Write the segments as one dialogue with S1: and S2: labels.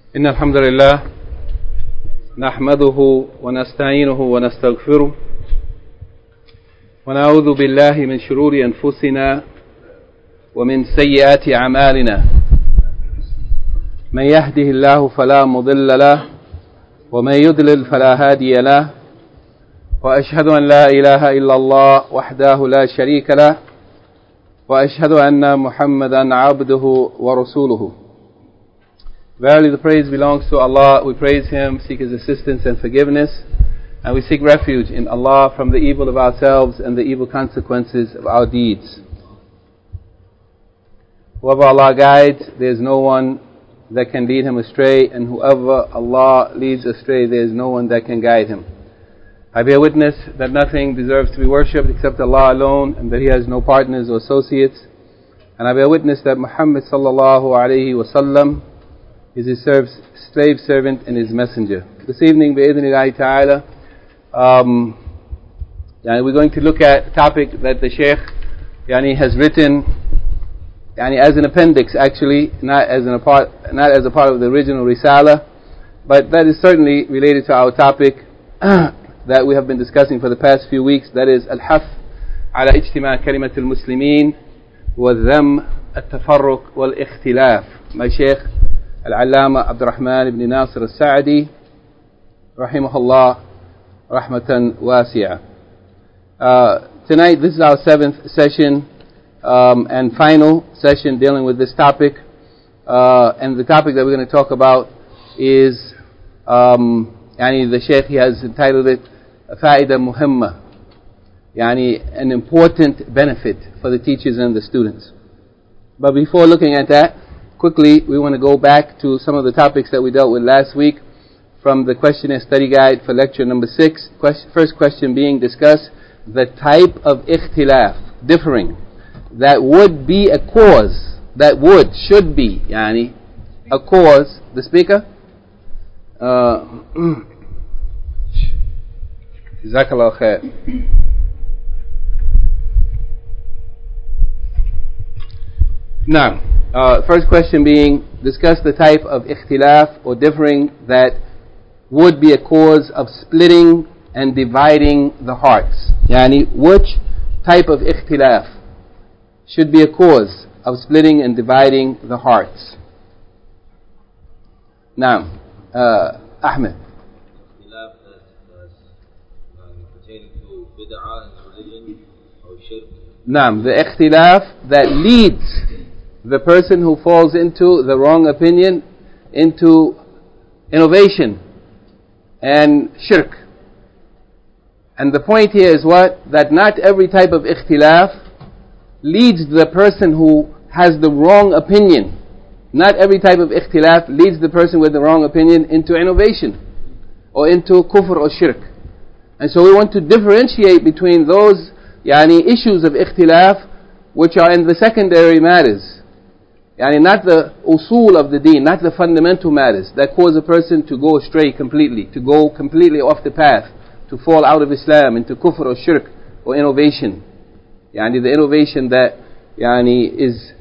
S1: إن الحمد لله نحمده ونستعينه ونستغفره ونعوذ بالله من شرور أنفسنا ومن سيئات أعمالنا من يهده الله فلا مضل له ومن يضلل فلا هادي له وأشهد أن لا إله إلا الله وحده لا شريك له وأشهد أن محمدا عبده ورسوله. Verily the praise belongs to Allah. We praise Him, seek His assistance and forgiveness, and we seek refuge in Allah from the evil of ourselves and the evil consequences of our deeds. Whoever Allah guides, there is no one that can lead him astray, and whoever Allah leads astray, there is no one that can guide him. I bear witness that nothing deserves to be worshipped except Allah alone, and that He has no partners or associates. And I bear witness that Muhammad sallallahu alayhi wa sallam is His slave servant and His messenger. This evening, bi'idhnillahi ta'ala, we're going to look at a topic that the Shaykh has written as an appendix, actually, not as a part of the original Risala, but that is certainly related to our topic that we have been discussing for the past few weeks. That is al-hath ala ijtima' kalimat al-muslimin wa dham al-tafarruq wal-ikhtilaf. My Shaykh Al-Allama Abdurrahman ibn Nasir al-Sa'di rahimahullah rahmatan wasi'a. Tonight, this is our 7th session and final session dealing with this topic, and the topic that we're going to talk about is the Shaykh, he has entitled it Fa'ida Muhimma, an important benefit for the teachers and the students. But before looking at that, quickly, we want to go back to some of the topics that we dealt with last week from the questionnaire study guide for lecture number 6. First question being discussed, the type of ikhtilaf, differing, that would be a cause, should be, a cause. The speaker? Jazakallah khair. Now, first question being, discuss the type of ikhtilaf or differing that would be a cause of splitting and dividing the hearts. Which type of ikhtilaf should be a cause of splitting and dividing the hearts? Now, Ahmed.
S2: Ikhtilaf pertaining to bid'ah in religion or shirk.
S1: Naam, the ikhtilaf that leads the person who falls into the wrong opinion into innovation and shirk. And the point here is what? That not every type of ikhtilaf leads the person who has the wrong opinion. Not every type of ikhtilaf leads the person with the wrong opinion into innovation or into kufr or shirk. And so we want to differentiate between those issues of ikhtilaf which are in the secondary matters. Not the usul of the deen, not the fundamental matters that cause a person to go astray completely, to go completely off the path, to fall out of Islam into kufr or shirk or innovation. The innovation that is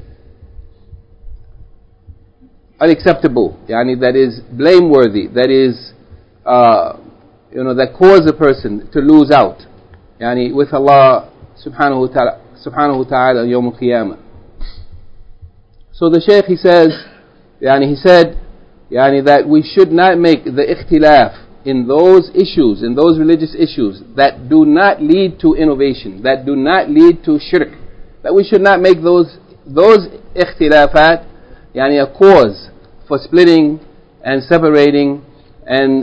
S1: unacceptable, that is blameworthy, that is that cause a person to lose out with Allah subhanahu wa ta'ala on Yawm al-Qiyamah. So the Shaykh, he said that we should not make the ikhtilaf in those issues, in those religious issues that do not lead to innovation, that do not lead to shirk, that we should not make those ikhtilafat a cause for splitting and separating and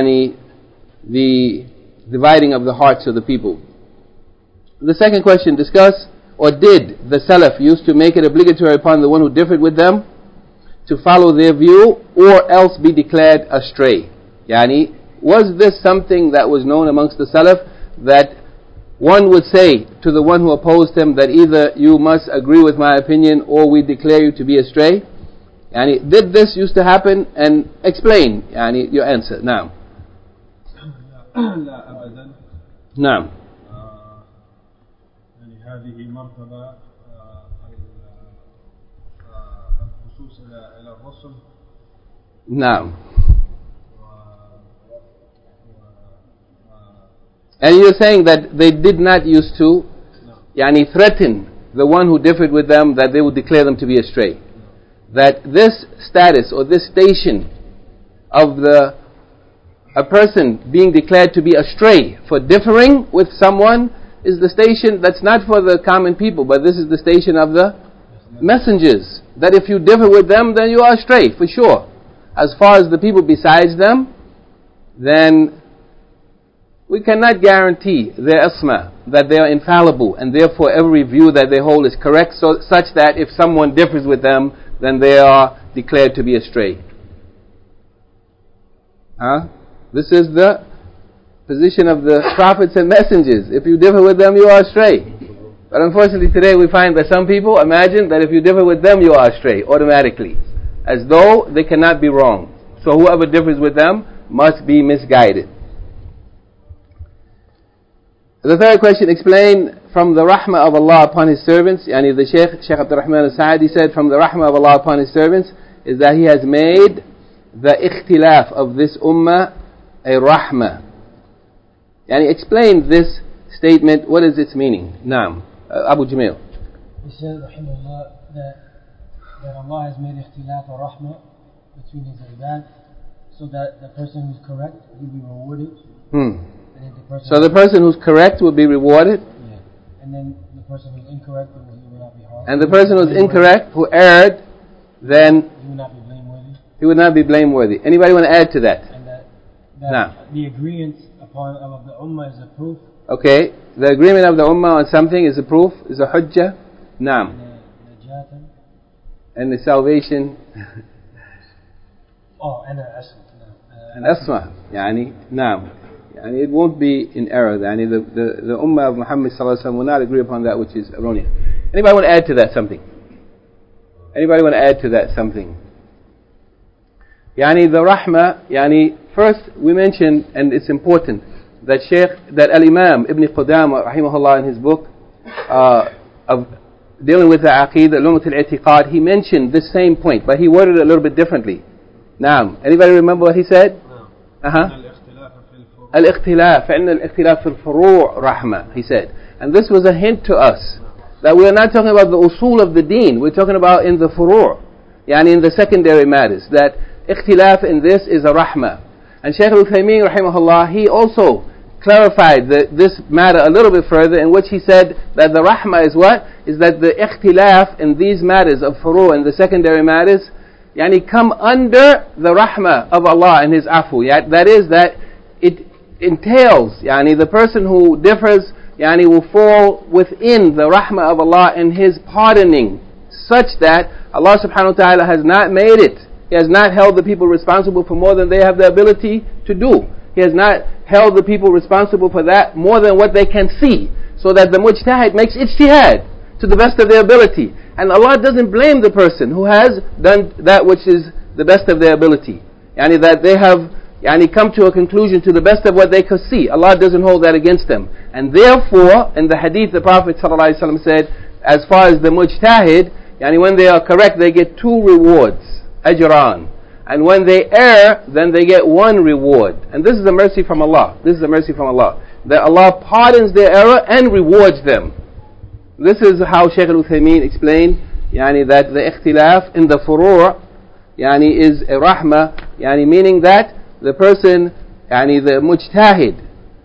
S1: the dividing of the hearts of the people. The second question, discuss, or did the Salaf used to make it obligatory upon the one who differed with them to follow their view or else be declared astray? Was this something that was known amongst the Salaf, that one would say to the one who opposed him that either you must agree with my opinion or we declare you to be astray? Did this used to happen? And explain your answer now.
S3: لا أبدا.
S1: نعم.
S3: هذه مرتبة الخصوص إلى الرسل
S1: Now. And you're saying that they did not used to threaten the one who differed with them that they would declare them to be astray. That this status or this station of a person being declared to be astray for differing with someone is the station that's not for the common people, but this is the station of the messengers. That if you differ with them, then you are astray, for sure. As far as the people besides them, then we cannot guarantee their isma, that they are infallible, and therefore every view that they hold is correct, such that if someone differs with them, then they are declared to be astray. This is the position of the prophets and messengers. If you differ with them, you are astray. But unfortunately today we find that some people imagine that if you differ with them, you are astray automatically, as though they cannot be wrong. So whoever differs with them must be misguided. The third question, explain from the rahmah of Allah upon His servants. The Shaykh Abdul Rahman al-Sa'adi said, from the rahmah of Allah upon His servants is that He has made the ikhtilaf of this ummah a rahmah. Explain this statement, what is its meaning? Naam. Abu Jamil.
S3: He said, rahimahullah, that Allah has made ikhtilaf a rahmah between His ibad, so that the person who's correct will be rewarded.
S1: So the person who's correct will be rewarded.
S3: Yeah. And then the person who's incorrect will not be harmed.
S1: And the person who's incorrect, who erred, then
S3: he will not be blameworthy.
S1: He would not be blameworthy. Anybody want to add to that?
S3: And that the agreement of the ummah is a proof.
S1: Okay, the agreement of the ummah on something is a proof, is a hujjah. Naam. And the salvation.
S3: And
S1: an asma. Naam. It won't be in error. The ummah of Muhammad sallallahu alaihi wasallam will not agree upon that which is erroneous. Anybody want to add to that something? Anybody want to add to that something? The rahmah, first we mentioned, and it's important, that Al-Imam Ibn Qudama rahimahullah in his book of dealing with the Aqeedah, Lumat al-I'tiqad, he mentioned this same point, but he worded it a little bit differently. Naam. Anybody remember what he said?
S3: No.
S1: الاختلاف فإن الاختلاف في الفروع رحمة, he said. And this was a hint to us that we are not talking about the usul of the deen, we're talking about in the furu', in the secondary matters, that ikhtilaf in this is a rahmah. And Shaykh al-Uthaymeen rahimahullah, he also clarified this matter a little bit further, in which he said that the rahmah is what? Is that the ikhtilaf in these matters of furu' and the secondary matters come under the rahmah of Allah and His afu. That is, that it entails, the person who differs, will fall within the rahmah of Allah and His pardoning, such that Allah subhanahu wa ta'ala has not made it. He has not held the people responsible for more than they have the ability to do. He has not held the people responsible for that more than what they can see, so that the mujtahid makes ijtihad to the best of their ability. And Allah doesn't blame the person who has done that which is the best of their ability. That they have come to a conclusion to the best of what they could see. Allah doesn't hold that against them. And therefore, in the hadith, the Prophet ﷺ said, as far as the mujtahid, when they are correct, they get 2 rewards, ajran. And when they err, then they get 1 reward. And this is a mercy from Allah. This is a mercy from Allah. That Allah pardons their error and rewards them. This is how Shaykh al-Uthaymeen explained, that the ikhtilaf in the furu' is a rahmah, meaning that the person, the mujtahid,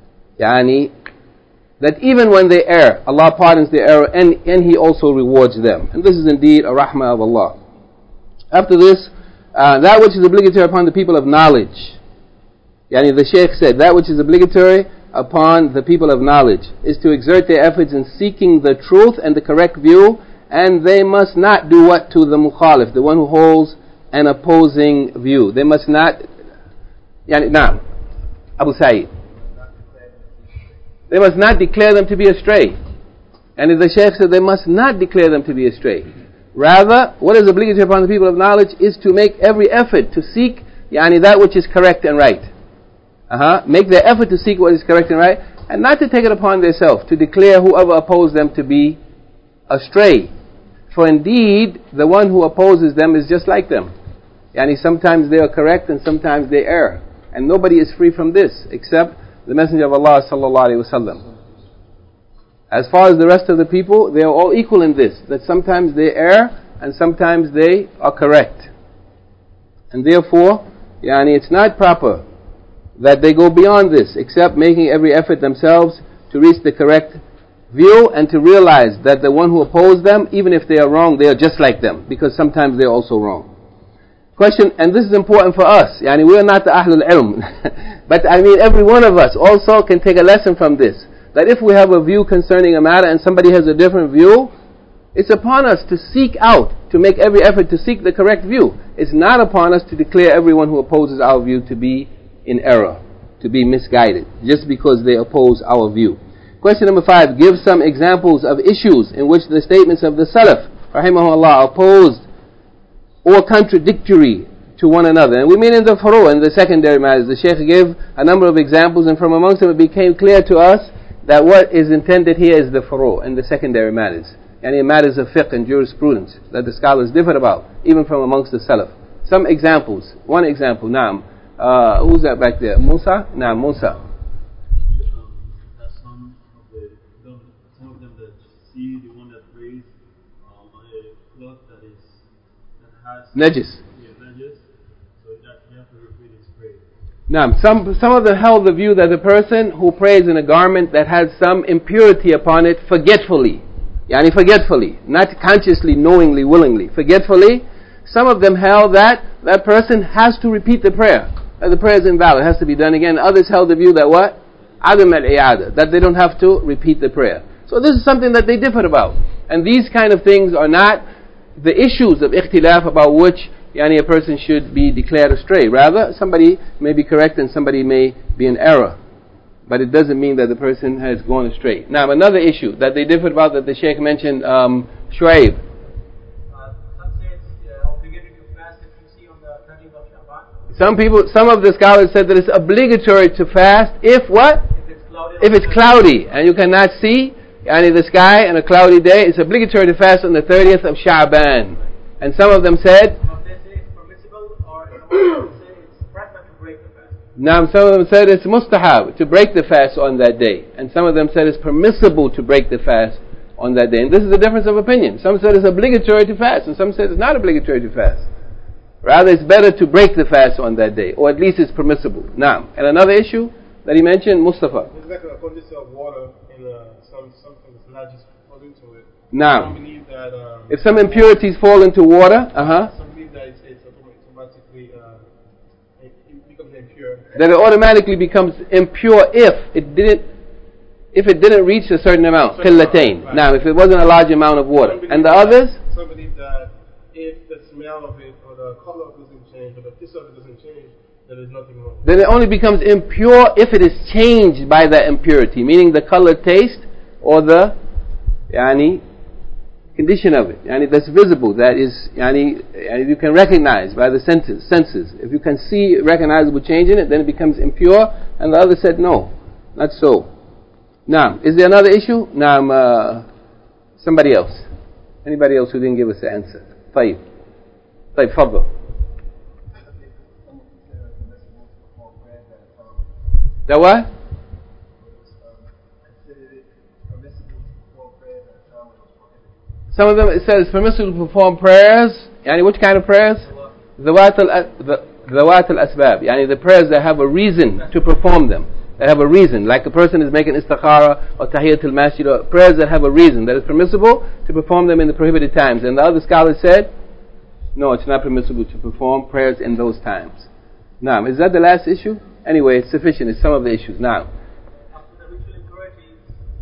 S1: that even when they err, Allah pardons their error and He also rewards them. And this is indeed a rahmah of Allah. After this, that which is obligatory upon the people of knowledge. The Shaykh said, that which is obligatory upon the people of knowledge is to exert their efforts in seeking the truth and the correct view, and they must not do what to the mukhalif, the one who holds an opposing view. They must not, Abu Sa'id, they must not declare them to be astray. And the Shaykh said they must not declare them to be astray. Rather, what is obligatory upon the people of knowledge is to make every effort to seek that which is correct and right. Make their effort to seek what is correct and right, and not to take it upon themselves to declare whoever opposes them to be astray. For indeed, the one who opposes them is just like them. sometimes they are correct and sometimes they err. And nobody is free from this except the Messenger of Allah sallallahu alaihi wasallam. As far as the rest of the people, they are all equal in this, that sometimes they err and sometimes they are correct. And therefore, it's not proper that they go beyond this, except making every effort themselves to reach the correct view and to realize that the one who opposed them, even if they are wrong, they are just like them, because sometimes they are also wrong. Question, and this is important for us, we are not the Ahlul Ilm, but every one of us also can take a lesson from this, that if we have a view concerning a matter and somebody has a different view, it's upon us to seek out, to make every effort to seek the correct view. It's not upon us to declare everyone who opposes our view to be in error, to be misguided, just because they oppose our view. Question number 5, give some examples of issues in which the statements of the Salaf, rahimahullah, opposed or contradictory to one another. And we mean in the furu', in the secondary matters. The Shaykh gave a number of examples, and from amongst them it became clear to us that what is intended here is the furu' and the secondary matters. Matters of fiqh and jurisprudence that the scholars differ about, even from amongst the Salaf. Some examples. One example, Naam. Who's that back there? Musa? Naam, Musa.
S4: Some of them that see the one that prays on a cloth that has
S1: najis.
S4: Najis, so that you have to repeat his prayer.
S1: Naam. Some of them held the view that the person who prays in a garment that has some impurity upon it forgetfully, forgetfully, not consciously, knowingly, willingly, forgetfully, some of them held that that person has to repeat the prayer, that the prayer is invalid, it has to be done again. Others held the view that what? Adam al-i'ada, that they don't have to repeat the prayer. So this is something that they differed about. And these kind of things are not the issues of ikhtilaf about which a person should be declared astray. Rather, somebody may be correct and somebody may be in error. But it doesn't mean that the person has gone astray. Now, another issue that they differed about that the Shaykh mentioned, Shu'aib.
S3: Some say it's obligatory to fast if you see on the 13th of Shaban.
S1: Some of the scholars said that it's obligatory to fast if what? If it's cloudy and you cannot see the sky on a cloudy day, it's obligatory to fast on the 30th of Sha'ban. And some of them said,
S3: they say it's permissible, or they say it's preferable to break the fast.
S1: Now, some of them said it's mustahab to break the fast on that day, and some of them said it's permissible to break the fast on that day. And this is the difference of opinion. Some said it's obligatory to fast, and some said it's not obligatory to fast. Rather, it's better to break the fast on that day, or at least it's permissible. Now, and another issue that he mentioned, Mustafa.
S5: It's like a quantity of water in something that's not just put into it.
S1: Now,
S5: some believe that
S1: if some impurities fall into water,
S5: some believe that it's automatically it becomes impure.
S1: That it automatically becomes impure if it didn't reach a certain amount, qillatayn.
S5: Right.
S1: Now, if it wasn't a large amount of water. And the others?
S5: Some believe that if the smell of it or the color doesn't change or the taste of it doesn't change, then there's nothing wrong.
S1: Then it only becomes impure if it is changed by that impurity, meaning the color, taste, or the condition of it. That's visible, that is, you can recognize by the senses. If you can see recognizable change in it, then it becomes impure. And the other said, no, not so. Now, is there another issue? Now, somebody else. Anybody else who didn't give us the answer? طيب, فضل. The what? Some of them, it says permissible to perform prayers. Which kind of prayers? Zawat al-asbab. The prayers that have a reason to perform them. That have a reason. Like a person is making istikhara or tahiyatul masjid, or prayers that have a reason. That is permissible to perform them in the prohibited times. And the other scholars said, no, it's not permissible to perform prayers in those times. Now, is that the last issue? Anyway, it's sufficient. It's some of the issues. Now,
S3: after the ritual impurity,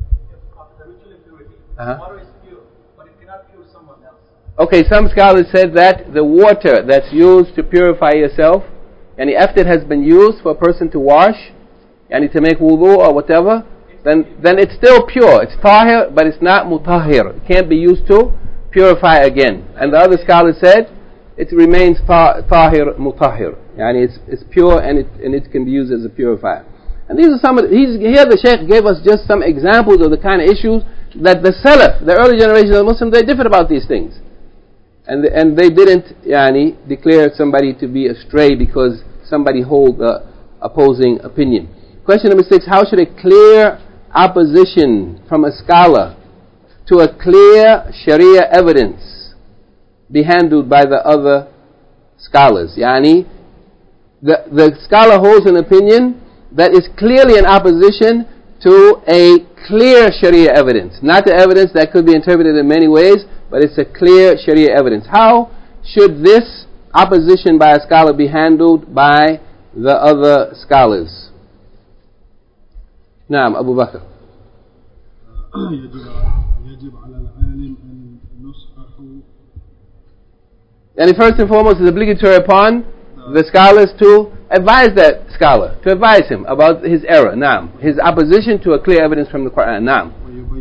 S3: water is pure, but it cannot cure someone else.
S1: Okay, some scholars said that the water that's used to purify yourself, and after it has been used for a person to wash, to make wudu or whatever, then it's still pure. It's tahir, but it's not mutahhir. It can't be used to purify again. And the other scholars said it remains tahir mutahhir. It's pure and it can be used as a purifier. And these are some of here the Shaykh gave us just some examples of the kind of issues that the Salaf, the early generation of Muslims, they differed about these things. and they didn't declare somebody to be astray because somebody hold the opposing opinion. Question number 6, how should a clear opposition from a scholar to a clear Sharia evidence be handled by the other scholars? The scholar holds an opinion that is clearly in opposition to a clear Sharia evidence, not the evidence that could be interpreted in many ways, but it's a clear Sharia evidence. How should this opposition by a scholar be handled by the other scholars? Naam, Abu Bakr. And first and foremost, it's obligatory upon the scholars to advise that scholar, to advise him about his error, naam, his opposition to a clear evidence from the Quran, naam.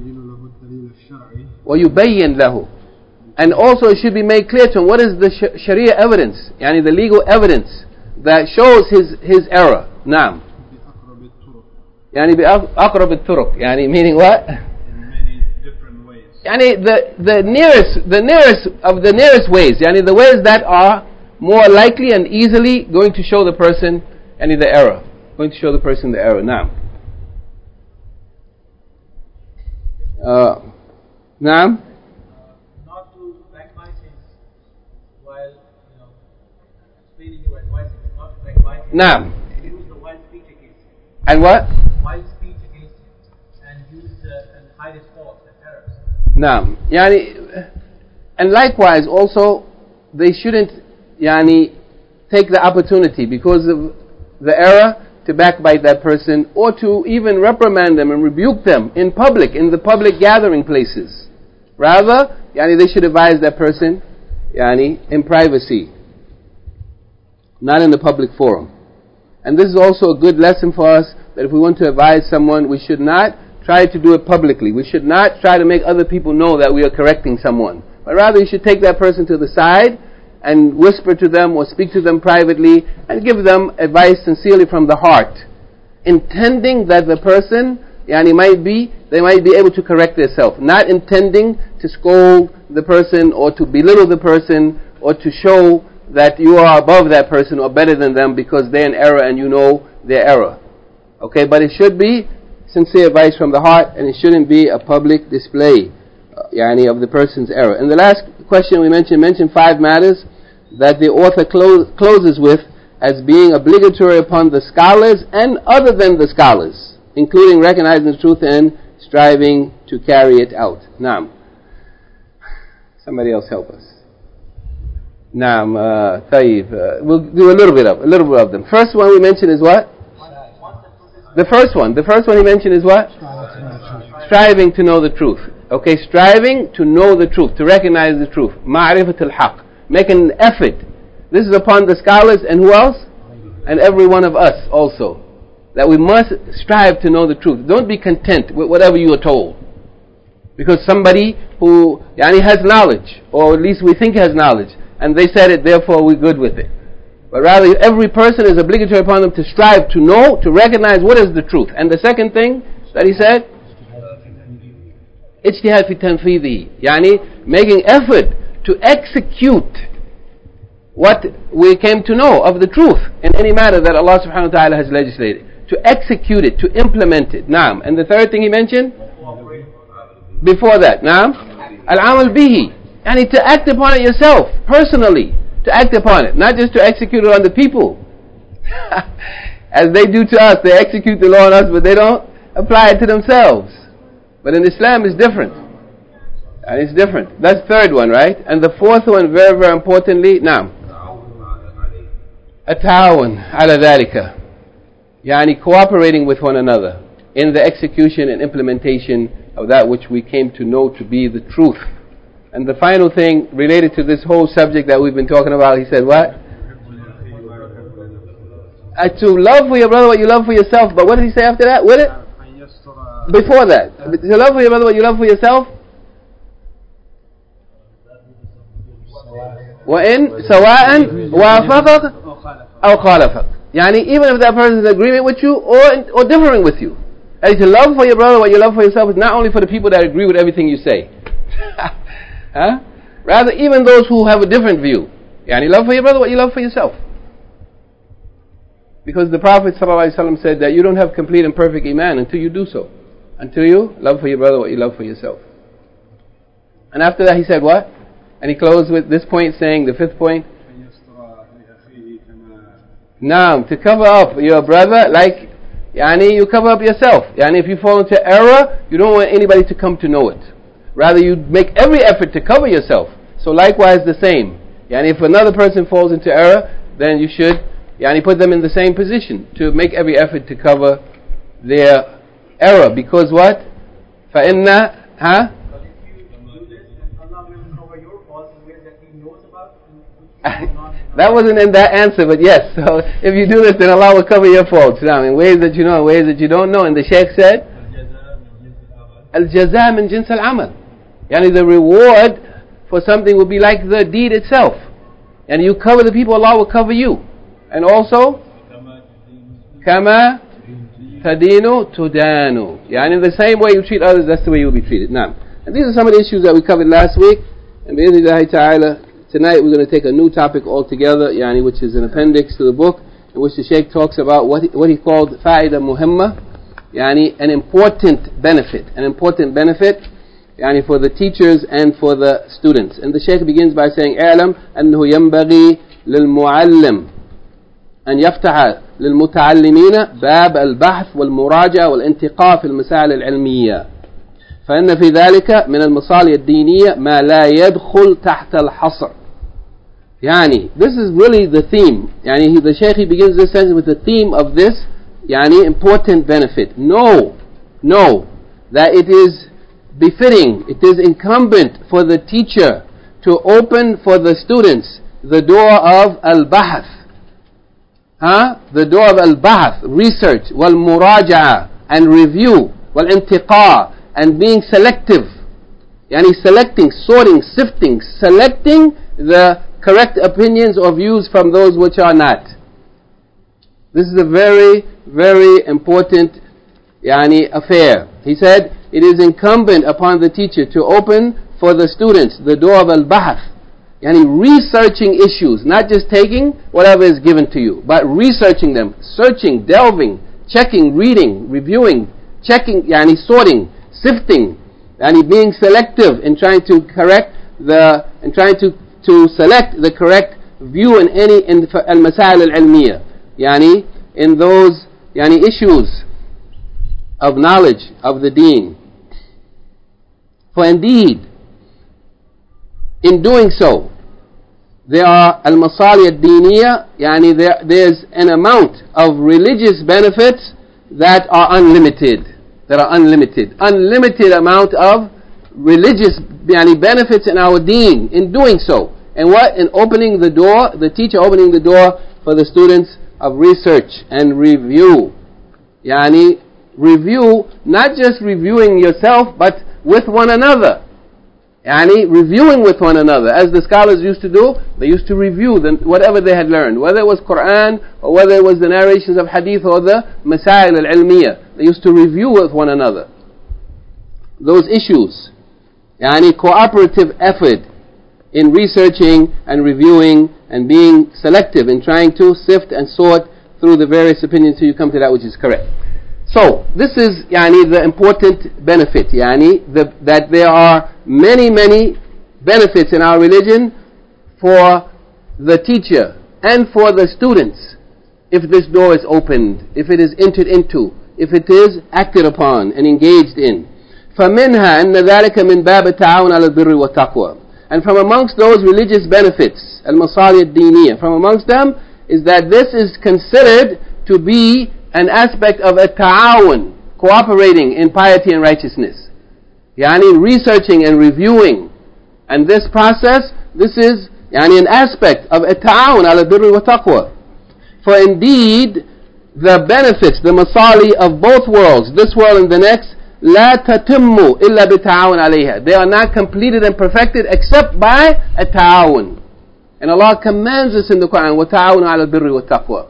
S1: وَيُبَيِّن لَهُ. And also it should be made clear to him what is the Sharia evidence, the legal evidence that shows his error, naam. بِأَقْرَبِ الطُّرُقِ, meaning what? The nearest of the nearest ways, the ways that are more likely and easily going to show the person the error, now. Now,
S6: not to backbite him while explaining your advice, not to backbite him.
S1: Now,
S6: Use the wild speech against him.
S1: And what?
S6: Wild speech against him, and use and hide his faults and errors.
S1: Naam. And likewise also they shouldn't take the opportunity because of the error to backbite that person or to even reprimand them and rebuke them in public, in the public gathering places. Rather, they should advise that person in privacy, not in the public forum. And this is also a good lesson for us, that if we want to advise someone, we should not try to do it publicly. We should not try to make other people know that we are correcting someone. But rather, you should take that person to the side and whisper to them or speak to them privately and give them advice sincerely from the heart, intending that the person they might be able to correct themselves, not intending to scold the person or to belittle the person or to show that you are above that person or better than them because they're in error and you know their error. Okay, but it should be sincere advice from the heart, and it shouldn't be a public display of the person's error. And the last question we mentioned 5 matters that the author closes with as being obligatory upon the scholars and other than the scholars, including recognizing the truth and striving to carry it out. Naam. Somebody else help us. Naam, Tayyib. We'll do a little bit of them. First one we mentioned is what? The first one he mentioned is what? Striving to know the truth. Okay, striving to know the truth, to recognize the truth. Ma'rifat al-haq. Make an effort. This is upon the scholars and who else? And every one of us also. That we must strive to know the truth. Don't be content with whatever you are told. Because somebody who has knowledge, or at least we think has knowledge, and they said it, therefore we're good with it. But rather, every person is obligatory upon them to strive to know, to recognize what is the truth. And the second thing that he said, ijtihad fi tanfidhi, making effort to execute what we came to know of the truth in any matter that Allah subhanahu wa ta'ala has legislated. To execute it, to implement it. Naam. And the third thing he mentioned? Before that, naam? Al-amal bihi. To act upon it yourself, personally. To act upon it, not just to execute it on the people. As they do to us, they execute the law on us, but they don't apply it to themselves. But in Islam it's different. And it's different. That's the third one, right? And the fourth one, very, very importantly, naam. At-ta'awun ala dhalika. Cooperating with one another in the execution and implementation of that which we came to know to be the truth. And the final thing related to this whole subject that we've been talking about, he said what? To love for your brother what you love for yourself. But what did he say after that? With it? Before that. To love for your brother what you love for yourself. وَإِن سَوَاءً وَافَقَكَ أَوْ خَالَفَكَ. Even if that person is in agreement with you or differing with you. And to love for your brother what you love for yourself is not only for the people that agree with everything you say. Rather, even those who have a different view. Yani love for your brother what you love for yourself. Because the Prophet ﷺ said that you don't have complete and perfect iman until you do so. Until you love for your brother what you love for yourself. And after that he said what? And he closed with this point saying, the fifth point, Naam, to cover up your brother like yani you cover up yourself. Yani if you fall into error, you don't want anybody to come to know it. Rather you make every effort to cover yourself. So likewise the same. Yani if another person falls into error, then you should yani put them in the same position to make every effort to cover their error. Because what? فَإِنَّ
S6: But if you do this, then Allah will cover your faults in ways that He knows about and which you do not know.
S1: That wasn't in that answer, but yes. So if you do this, then Allah will cover your faults. Now, in ways that you know, in ways that you don't know. And the Shaykh said, Al-jaza min jins al-amal. Yani the reward for something will be like the deed itself. And you cover the people, Allah will cover you. And also, kama tadinu tudanu. Yani in the same way you treat others, that's the way you will be treated. Now, and these are some of the issues that we covered last week. And bi'idhnillahi ta'ala, tonight we're going to take a new topic altogether, yani which is an appendix to the book, in which the Shaykh talks about what he called fa'ida muhimma, yani an important benefit, yani for the teachers and for the students. And the Shaykh begins by saying, "I'lam annahu yanbaghi lil-mu'allim an yaftaha lil-muta'allimina bab al-bahth wal-muraja'a wal-intiqa fi al-masail al-ilmiyya. فإن في ذلك من المصالح الدينية ما لا يدخل تحت الحصر." Yani, this is really the theme. Yani, the Shaykh begins this sentence with the theme of this, yani, important benefit. Know that it is befitting, it is incumbent for the teacher to open for the students the door of al-bahth. The door of al-bahth, research, wal-muraja'a, and review, wal-intiqa, and being selective. Yani selecting, sorting, sifting, selecting the correct opinions or views from those which are not. This is a very, very important yani affair. He said, it is incumbent upon the teacher to open for the students the door of al-bahth. Yani researching issues, not just taking whatever is given to you, but researching them, searching, delving, checking, reading, reviewing, checking, yani sorting, sifting, and being selective in trying to select the correct view in al-masail al-ilmiyya, yani in those yani issues of knowledge of the deen. For indeed, in doing so, there are al-masalih ad-diniyya, yani there's an amount of religious benefits that are unlimited. Unlimited amount of religious benefits in our deen in doing so. And what? In opening the door, the teacher opening the door for the students of research and review. Yani review, not just reviewing yourself, but with one another. Yani reviewing with one another. As the scholars used to do, they used to review whatever they had learned, whether it was Quran or whether it was the narrations of hadith or the masail al-ilmiyya. They used to review with one another those issues. Yani cooperative effort in researching and reviewing and being selective in trying to sift and sort through the various opinions till you come to that which is correct. So this is yani the important benefit, yani that there are many benefits in our religion for the teacher and for the students if this door is opened, if it is entered into, if it is acted upon and engaged in. فَمِنْهَا أَنَّ ذَلِكَ مِنْ بَابِ التَّعَاوُنِ عَلَى الْبِرِّ وَالتَّقْوَى. And from amongst those religious benefits, al-masalih ad-diniyya, from amongst them is that this is considered to be an aspect of a ta'awun, cooperating in piety and righteousness. Yani researching and reviewing. And this process, this is yani an aspect of a ta'awun ala birri wa taqwa. For indeed, the benefits, the masali of both worlds, this world and the next, لا تتم إلا بتعاون عليها. They are not completed and perfected except by a ta'awun. And Allah commands us in the Quran, وَتَعَاوُنُ عَلَى الْبِرِّ وَالتَّقْوَى.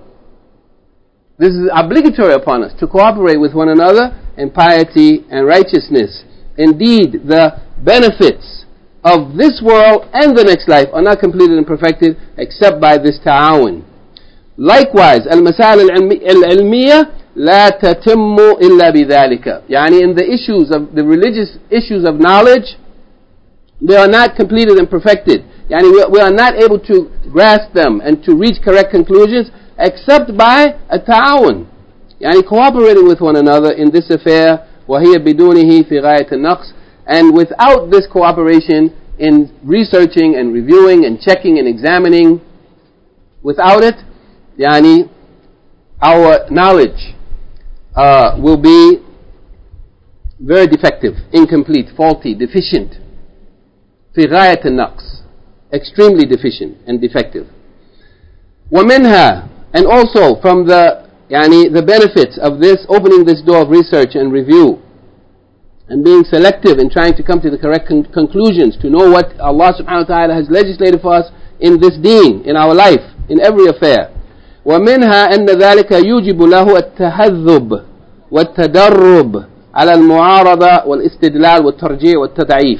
S1: This is obligatory upon us to cooperate with one another in piety and righteousness. Indeed, the benefits of this world and the next life are not completed and perfected except by this ta'awun. Likewise, المسائل العلمية لا تتم إلا بذلك. يعني in the issues of the religious issues of knowledge, they are not completed and perfected. Yani we are not able to grasp them and to reach correct conclusions except by a ta'awun. Yani cooperating with one another in this affair. وهي بدونه في غاية النقص. And without this cooperation in researching and reviewing and checking and examining, without it, yani our knowledge will be very defective, incomplete, faulty, deficient. في غاية النقص, extremely deficient and defective. ومنها, and also from the benefits of this, opening this door of research and review and being selective in trying to come to the correct conclusions, to know what Allah subhanahu wa ta'ala has legislated for us in this deen, in our life, in every affair. ومنها أن ذلك يوجب له التهذب والتدرب على المعارضة والاستدلال والترجيع والتضعيف،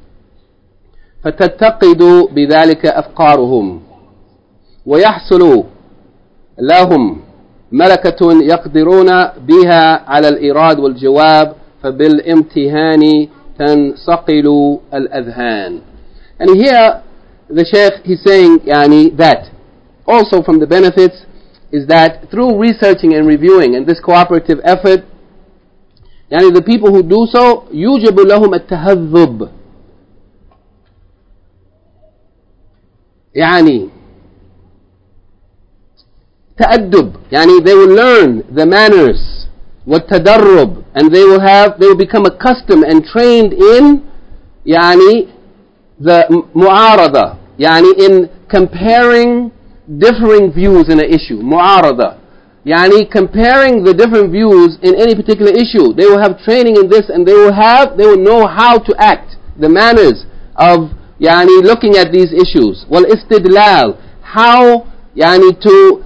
S1: فتتقد بذلك أفكارهم ويحصل لهم ملكة يقدرون بها على الإيراد والجواب، فبالامتهان تنصقل الأذهان. And here the Shaykh, he's saying that also from the benefits is that through researching and reviewing and this cooperative effort, the people who do so, يوجب لهم التهذب، تأدب، they will learn the manners, والتدرب, and they will become accustomed and trained in the mu'arada, in comparing differing views in an issue. Mu'arada, comparing the different views in any particular issue. They will have training in this, and they will know how to act, the manners of looking at these issues. Wal-istidlal, how to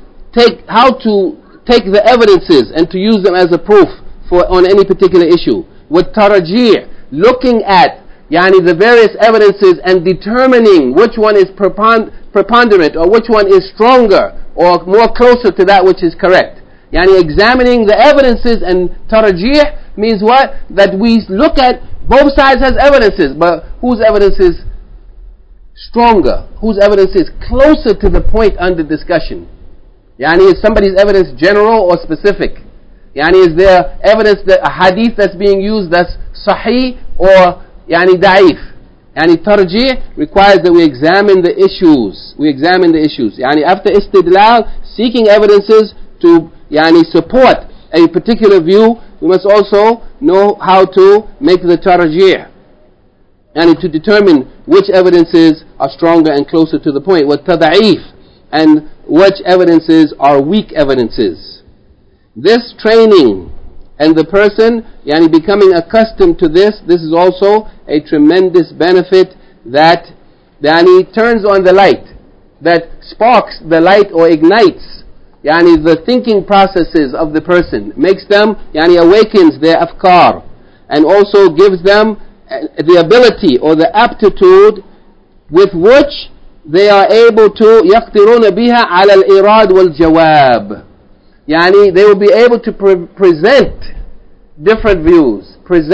S1: take the evidences and to use them as a proof on any particular issue. With tarajih, looking at the various evidences and determining which one is preponderant or which one is stronger or more closer to that which is correct. Examining the evidences, and tarajih means what? That we look at both sides as evidences, but whose evidence is stronger? Whose evidence is closer to the point under discussion? Is somebody's evidence general or specific? Is there evidence, that a hadith that's being used that's sahih or da'if? Tarjih requires that we examine the issues. After istidlal, seeking evidences to support a particular view, we must also know how to make the tarjih, to determine which evidences are stronger and closer to the point. What tada'if, and which evidences are weak evidences. This training and the person becoming accustomed to this is also a tremendous benefit that turns on the light, that sparks the light or ignites the thinking processes of the person, makes them, awakens their afkar, and also gives them the ability or the aptitude with which they are able to يقدرون بها على الإيراد والجواب. They will be able to present different views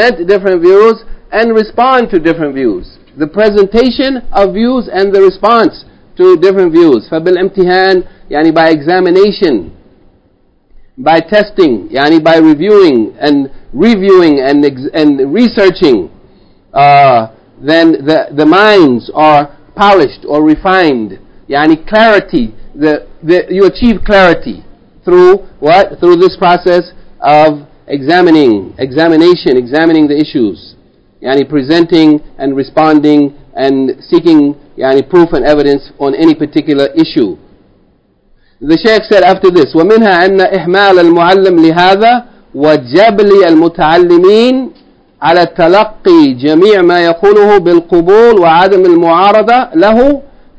S1: and respond to different views. The presentation of views and the response to different views. فبالامتحان, by examination, by testing, by reviewing and researching, then the minds are polished or refined. Clarity, you achieve clarity through what? Through this process of examining the issues, presenting and responding and seeking proof and evidence on any particular issue. The Shaykh said after this, وَمِنْهَا أَنَّ إِحْمَالَ الْمُعَلِّمِ لِهَذَا وَجَبْلِ الْمُتَعَلِّمِينَ على تلقي جميع ما يقوله بالقبول وعدم المعارضة له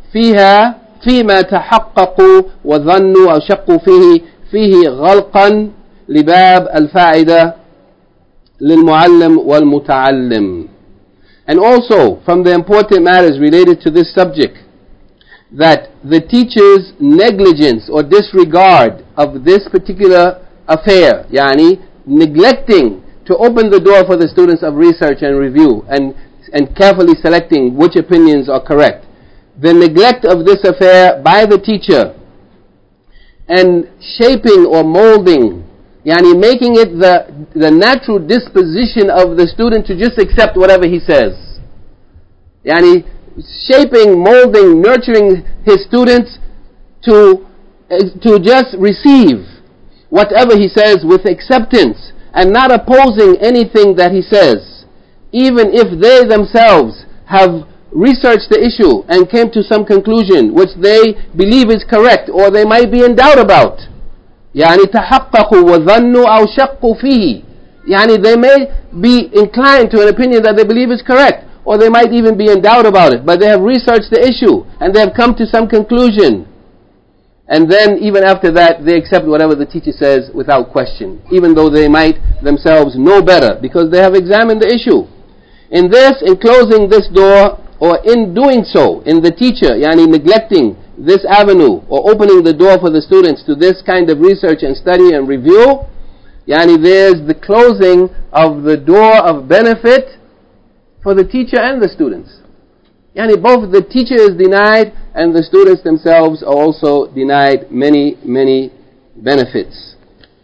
S1: فيما تحققوا وظنوا أو شقوا فيه غلقا لباب الفائدة للمعلم والمتعلم. And also, from the important matters related to this subject, that the teacher's negligence or disregard of this particular affair, yani neglecting to open the door for the students of research and review and carefully selecting which opinions are correct. The neglect of this affair by the teacher and shaping or molding, yani making it the natural disposition of the student to just accept whatever he says. Yani shaping, molding, nurturing his students to just receive whatever he says with acceptance and not opposing anything that he says, even if they themselves have researched the issue and came to some conclusion which they believe is correct or they might be in doubt about. يعني تحققوا وظنوا أو شقوا فيه. يعني they may be inclined to an opinion that they believe is correct, or they might even be in doubt about it, but they have researched the issue and they have come to some conclusion. And then even after that they accept whatever the teacher says without question, even though they might themselves know better because they have examined the issue. In closing this door, or in doing so, in the teacher, yani neglecting this avenue or opening the door for the students to this kind of research and study and review, yani there's the closing of the door of benefit for the teacher and the students. Yani both the teacher is denied and the students themselves are also denied many, many benefits.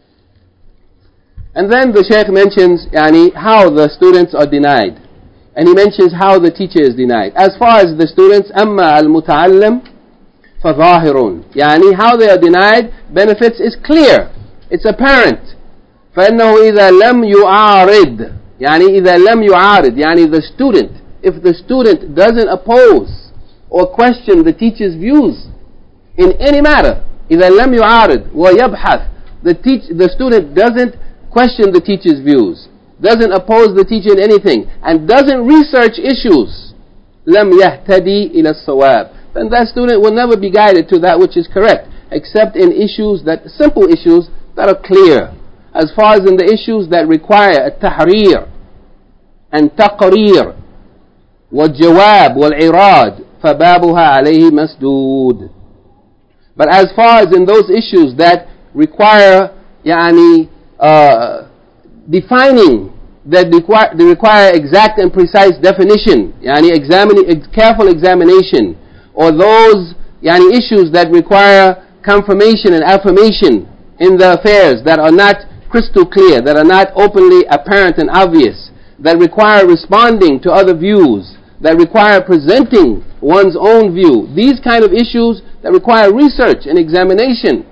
S1: And then the Shaykh mentions yani how the students are denied. And he mentions how the teacher is denied. As far as the students, أما المتعلم فظاهر, يعني how they are denied benefits is clear, it's apparent. فإنه إذا لم يعارض, يعني إذا لم يعارض, يعني the student, if the student doesn't oppose or question the teacher's views in any matter, إذا لم يعارض ويبحث, the student doesn't question the teacher's views, doesn't oppose the teacher in anything, and doesn't research issues, لم يهتدي إلى الصواب, then that student will never be guided to that which is correct, except in simple issues that are clear. As far as in the issues that require التحرير and تقرير والجواب والعراض فبابها عليه مسدود. But as far as in those issues that require يعني defining, that require exact and precise definition, yani careful examination, or those yani issues that require confirmation and affirmation in the affairs that are not crystal clear, that are not openly apparent and obvious, that require responding to other views, that require presenting one's own view, these kind of issues that require research and examination,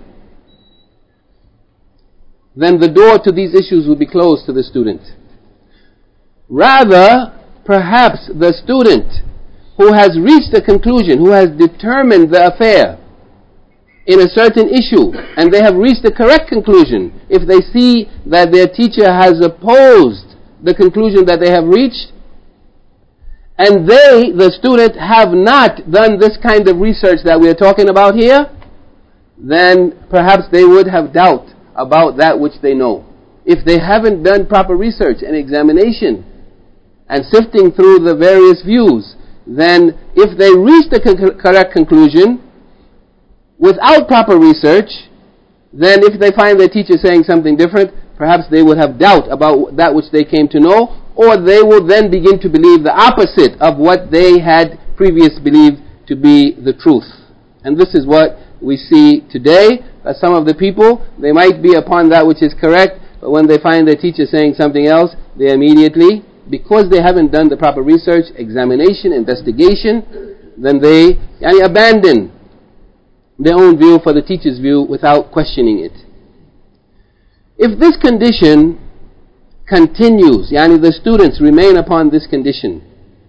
S1: then the door to these issues will be closed to the student. Rather, perhaps the student who has reached a conclusion, who has determined the affair in a certain issue, and they have reached the correct conclusion, if they see that their teacher has opposed the conclusion that they have reached, and the student, have not done this kind of research that we are talking about here, then perhaps they would have doubt about that which they know. If they haven't done proper research and examination and sifting through the various views, then if they reach the correct conclusion without proper research, then if they find their teacher saying something different, perhaps they would have doubt about that which they came to know, or they will then begin to believe the opposite of what they had previously believed to be the truth. And this is what we see today, that some of the people, they might be upon that which is correct, but when they find their teacher saying something else, they immediately, because they haven't done the proper research, examination, investigation, then they abandon their own view for the teacher's view without questioning it. If this condition continues, the students remain upon this condition,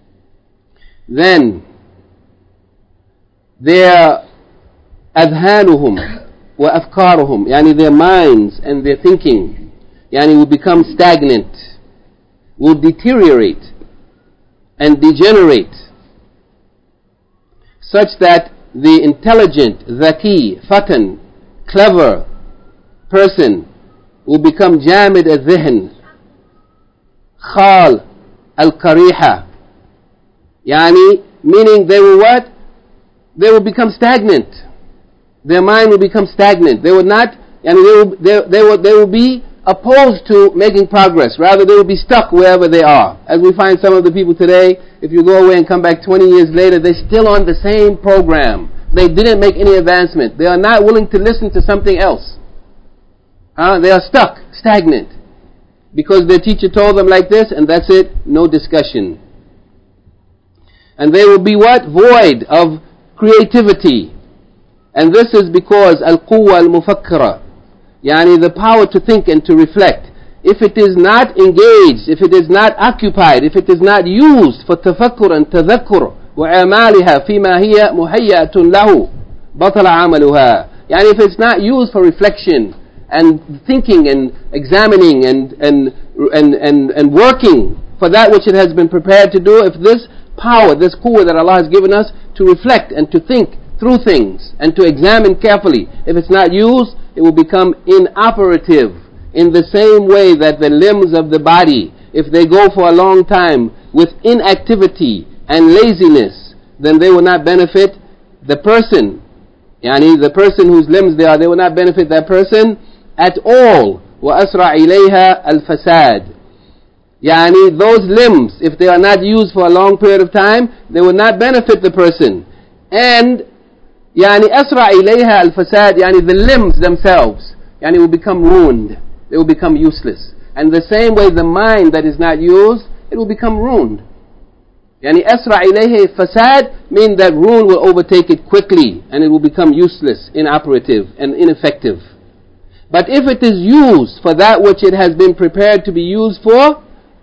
S1: then their أذهانهم وأفكارهم, their minds and their thinking will become stagnant, will deteriorate and degenerate, such that the intelligent, zaki, fatan, clever person will become jamid al-dhihn, khal al-kariha, Meaning they will what? They will become stagnant. Their mind will become stagnant. They will not, they will be opposed to making progress. Rather, they will be stuck wherever they are. As we find some of the people today, if you go away and come back 20 years later, they're still on the same program. They didn't make any advancement. They are not willing to listen to something else. They are stuck, stagnant. Because their teacher told them like this, and that's it, no discussion. And they will be what? Void of creativity. And this is because al-quwwa al-mufakkara, the power to think and to reflect. If it is not engaged, if it is not occupied, if it is not used for tafakkur and tadhakkur, وَعَمَالِهَا فِيمَا هِيَ مُحَيَّةٌ لَهُ بَطَلَ عَمَلُهَا. If it's not used for reflection and thinking and examining and working for that which it has been prepared to do, if this power, this quwwah that Allah has given us to reflect and to think through things and to examine carefully, if it's not used, it will become inoperative. In the same way that the limbs of the body, if they go for a long time with inactivity and laziness, then they will not benefit the person. The person whose limbs they are, they will not benefit that person at all. وَأَسْرَعْ إِلَيْهَا الْفَسَادِ. Those limbs, if they are not used for a long period of time, they will not benefit the person. And أَسْرَعْ إِلَيْهَا الْفَسَادِ, the limbs themselves, will become ruined. They will become useless. And the same way the mind that is not used, it will become ruined. أسرع إليه الفساد means that ruin will overtake it quickly and it will become useless, inoperative and ineffective. But if it is used for that which it has been prepared to be used for,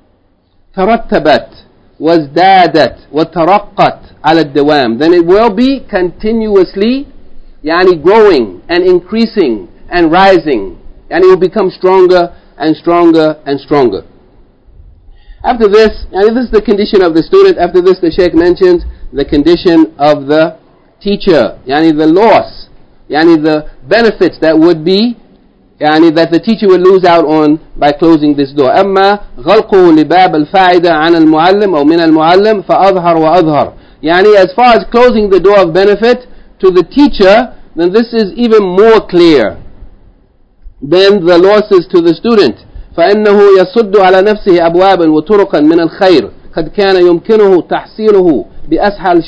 S1: ترتبت وازدادت وترقت على الدوام, then it will be continuously growing and increasing and rising, and it will become stronger and stronger and stronger. After this, this is the condition of the student. After this, the Shaykh mentions the condition of the teacher, the loss, the benefits that would be, that the teacher will lose out on by closing this door. أما غلقه لباب الفائدة عن المعلم أو من المعلم فأظهر وأظهر. As far as closing the door of benefit to the teacher, then this is even more clear than the losses to the student. فإنه يصد على نفسه أبوابا وطرقا من الخير قد كان يمكنه تحصيلها بأسهل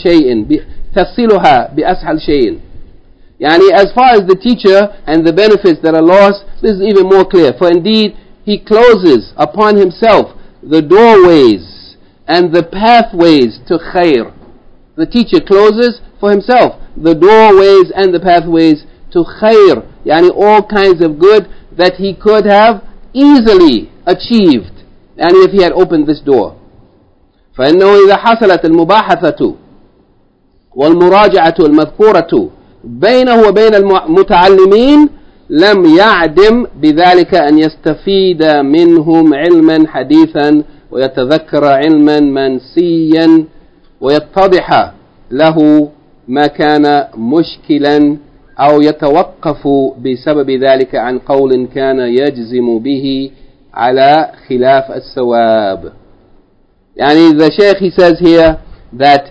S1: شيء. As far as the teacher and the benefits that are lost, this is even more clear. For indeed, he closes upon himself the doorways and the pathways to khair. The teacher closes for himself the doorways and the pathways to khair, all kinds of good that he could have easily achieved, and if he had opened this door. فإنه إذا حصلت المباحثة والمراجعة المذكورة بينه وبين المتعلمين لم يعدم بذلك أن يستفيد منهم علما حديثا ويتذكر علما منسيا ويتضح له ما كان مشكلا أو يتوقف بسبب ذلك عن قول كان يجزم به على خلاف الصواب. The Shaykh, he says here that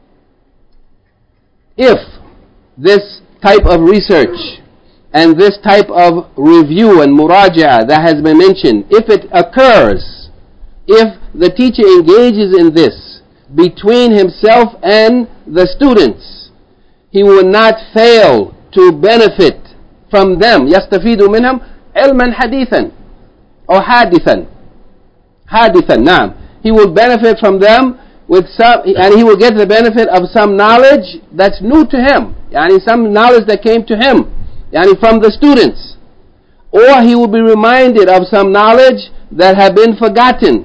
S1: if this type of research and this type of review and muraja'a that has been mentioned, if it occurs, if the teacher engages in this between himself and the students, he will not fail to benefit from them. يستفيد منهم علما حديثا or حادثا. نعم. He will benefit from them with some, and he will get the benefit of some knowledge that's new to him. Some knowledge that came to him, from the students. Or he will be reminded of some knowledge that had been forgotten.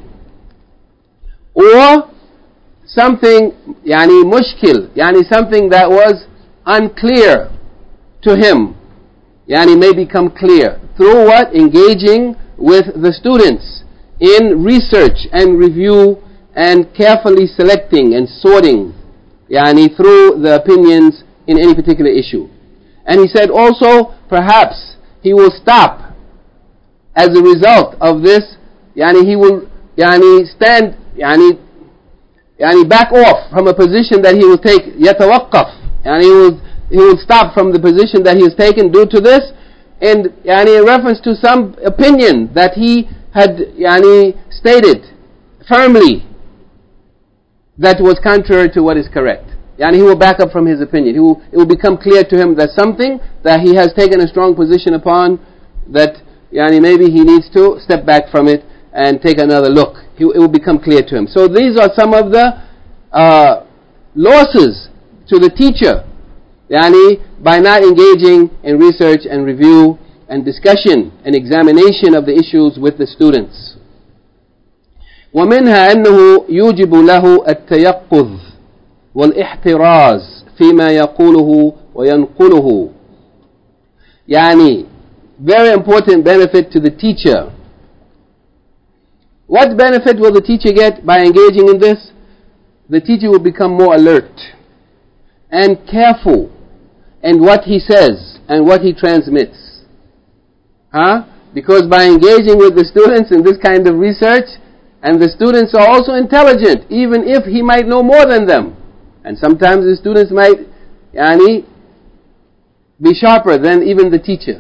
S1: Or something, mushkil, something that was unclear to him, may become clear through what? Engaging with the students in research and review and carefully selecting and sorting through the opinions in any particular issue. And he said also, perhaps he will stop as a result of this, he will stand, يعني back off from a position that he will take, يتوقف, and he will stop from the position that he has taken due to this, and يعني in reference to some opinion that he had يعني stated firmly that was contrary to what is correct. Yani he will back up from his opinion. It will become clear to him that something that he has taken a strong position upon, that yani maybe he needs to step back from it and take another look. It will become clear to him. So these are some of the losses to the teacher, yani by not engaging in research and review and discussion and examination of the issues with the students. ومنها أنه يوجب له التيقظ والاحتراز فيما يقوله وينقله. يعني very important benefit to the teacher. What benefit will the teacher get by engaging in this? The teacher will become more alert and careful in what he says and what he transmits. Because by engaging with the students in this kind of research, and the students are also intelligent, even if he might know more than them. And sometimes the students might be sharper than even the teacher.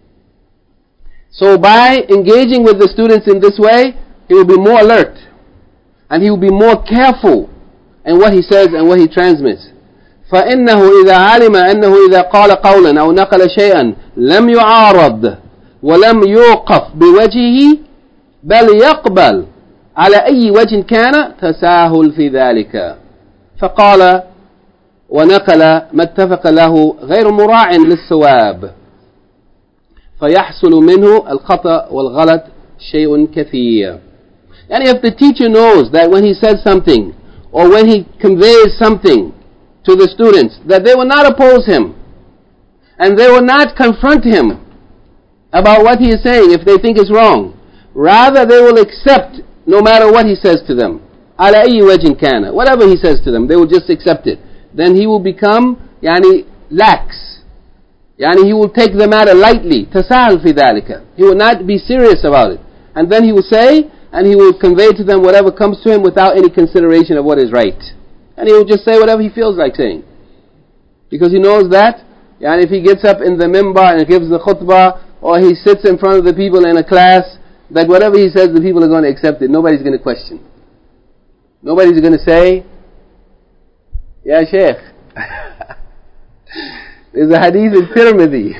S1: So by engaging with the students in this way, he will be more alert. And he will be more careful in what he says and what he transmits. فإنه إذا علم أنه إذا قال قولا أو نقل شيئا لم يعارض ولم يوقف بوجهه بل يقبل على أي وجه كان تساهل في ذلك فقال ونقل ما اتفق له غير مراع للصواب فيحصل منه الخطأ والغلط شيء كثير. And if the teacher knows that when he says something or when he conveys something to the students, that they will not oppose him and they will not confront him about what he is saying if they think it's wrong, rather they will accept no matter what he says to them. على أي وجه كان, whatever he says to them, they will just accept it. Then he will become lax. He will take the matter lightly. تساهل في ذلك. He will not be serious about it. And then he will say, and he will convey to them whatever comes to him without any consideration of what is right. And he will just say whatever he feels like saying. Because he knows that, if he gets up in the minbar and gives the khutbah, or he sits in front of the people in a class, that whatever he says, the people are going to accept it. Nobody's going to question. Nobody's going to say, Ya Shaykh, there's a hadith in Tirmidhi.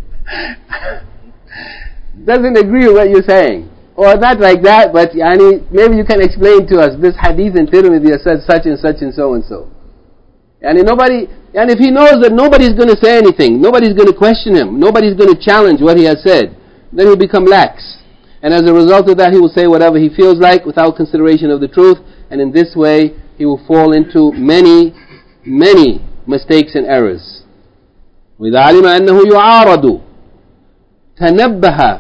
S1: Doesn't agree with what you're saying. Or not like that, but maybe you can explain to us, this hadith in Tirmidhi says such and such and so and so. Nobody, and if he knows that nobody's going to say anything, nobody's going to question him, nobody's going to challenge what he has said, then he'll become lax. And as a result of that, he will say whatever he feels like without consideration of the truth. And in this way, he will fall into many, many mistakes and errors. وإذا علم أنه يعارض تنبه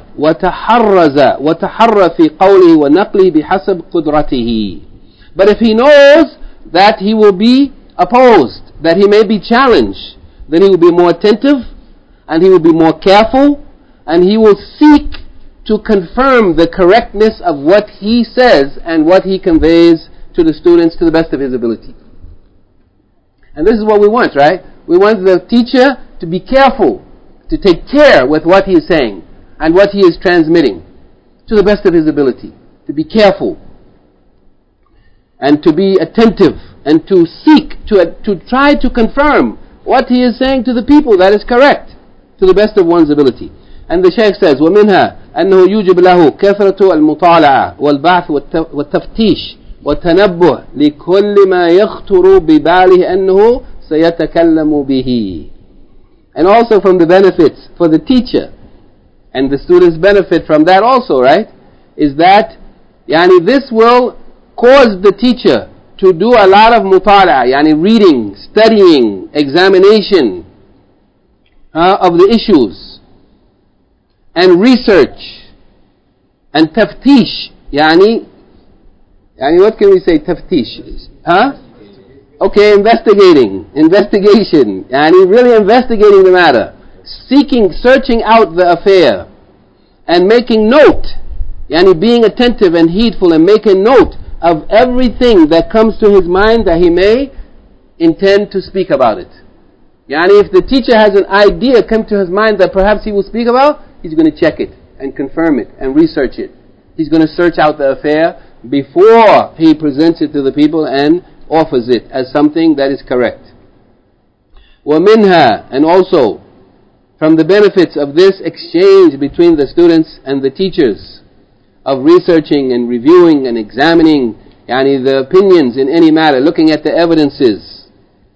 S1: وتحرى في قوله ونقله بحسب قدرته. But if he knows that he will be opposed, that he may be challenged, then he will be more attentive, and he will be more careful, and he will seek to confirm the correctness of what he says and what he conveys to the students to the best of his ability. And this is what we want, right? We want the teacher to be careful, to take care with what he is saying and what he is transmitting to the best of his ability, to be careful and to be attentive and to seek to try to confirm what he is saying to the people that is correct to the best of one's ability. And the Shaykh says, ومنها أنه يوجب له كثرة المطالعة والبحث والتفتيش والتنبه لكل ما يخطر بباله أنه سيتكلم به. And also from the benefits for the teacher, and the students benefit from that also, right? Is that this will cause the teacher to do a lot of mutala, reading, studying, examination of the issues, and research, and taftish. What can we say taftish? Okay, investigation, really investigating the matter, searching out the affair, and making note, being attentive and heedful and making note of everything that comes to his mind that he may intend to speak about it. Yani if the teacher has an idea come to his mind that perhaps he will speak about, he's going to check it and confirm it and research it. He's going to search out the affair before he presents it to the people and offers it as something that is correct. وَمِنْهَا, and also from the benefits of this exchange between the students and the teachers, of researching and reviewing and examining the opinions in any matter, looking at the evidences,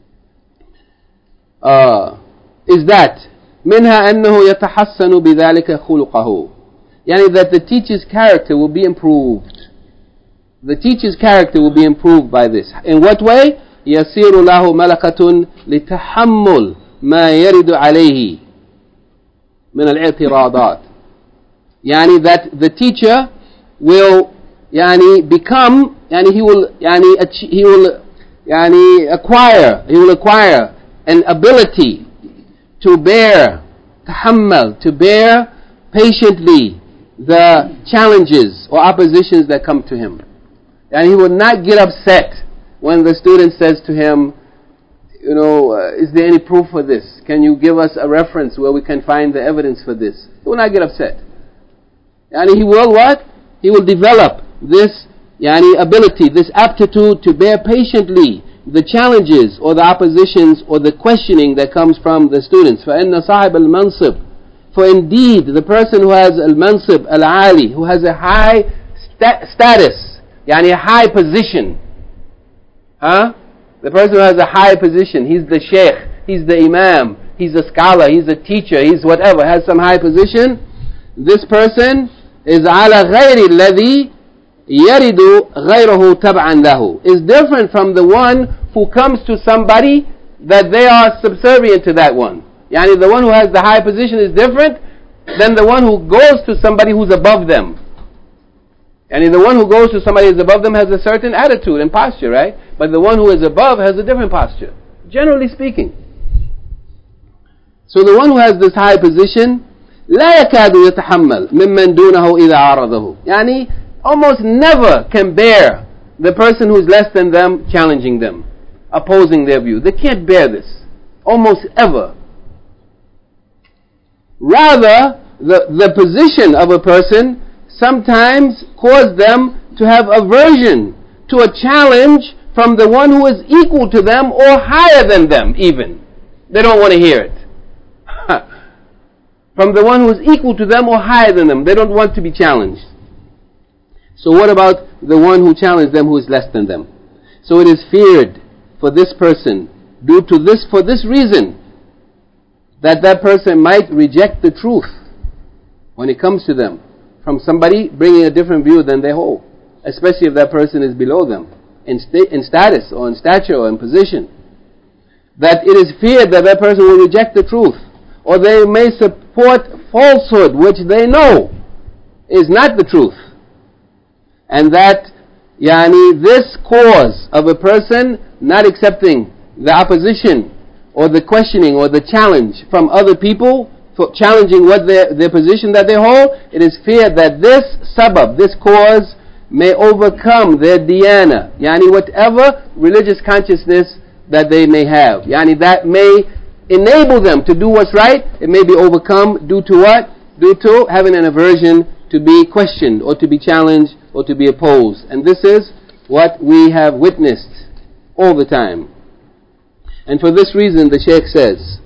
S1: is that منها أنه يتحسن بذلك خلقه, that the teacher's character will be improved. The teacher's character will be improved by this. In what way? يصير له ملكة لتحمل ما يرد عليه من الاعتراضات. That the teacher will become, he will acquire an ability to bear, to bear patiently the challenges or oppositions that come to him. And he will not get upset when the student says to him, is there any proof for this? Can you give us a reference where we can find the evidence for this? He will not get upset. And he will what? He will develop this ability, this aptitude to bear patiently the challenges or the oppositions or the questioning that comes from the students. فَإِنَّ صَاحِبَ الْمَنْصِبِ, for indeed the person who has al-mansib al-ali, who has a high status, a high position, the person who has a high position, he's the sheikh, he's the imam, he's a scholar, he's a teacher, he's whatever, has some high position, this person is على غير الذي يرد غيره تبعا له, is different from the one who comes to somebody that they are subservient to that one. The one who has the high position is different than the one who goes to somebody who's above them. The one who goes to somebody who's above them has a certain attitude and posture, right? But the one who is above has a different posture, generally speaking. So the one who has this high position, لا يكاد يتحمل ممن دونه إذا عارضه, almost never can bear the person who's less than them challenging them, opposing their view. They can't bear this, almost ever. Rather, the position of a person sometimes cause them to have aversion to a challenge from the one who is equal to them or higher than them even. They don't want to hear it. From the one who is equal to them or higher than them. They don't want to be challenged. So what about the one who challenged them who is less than them? So it is feared for this person, for this reason, that person might reject the truth when it comes to them, from somebody bringing a different view than they hold, especially if that person is below them in status or in stature or in position. That it is feared that person will reject the truth, or they may support falsehood which they know is not the truth. And that this cause of a person not accepting the opposition or the questioning or the challenge from other people, for challenging what their position that they hold, it is feared that this sabab, this cause, may overcome their diyana, whatever religious consciousness that they may have, that may enable them to do what's right, it may be overcome due to what? Due to having an aversion to be questioned or to be challenged or to be opposed. And this is what we have witnessed all the time. And for this reason the Shaykh says,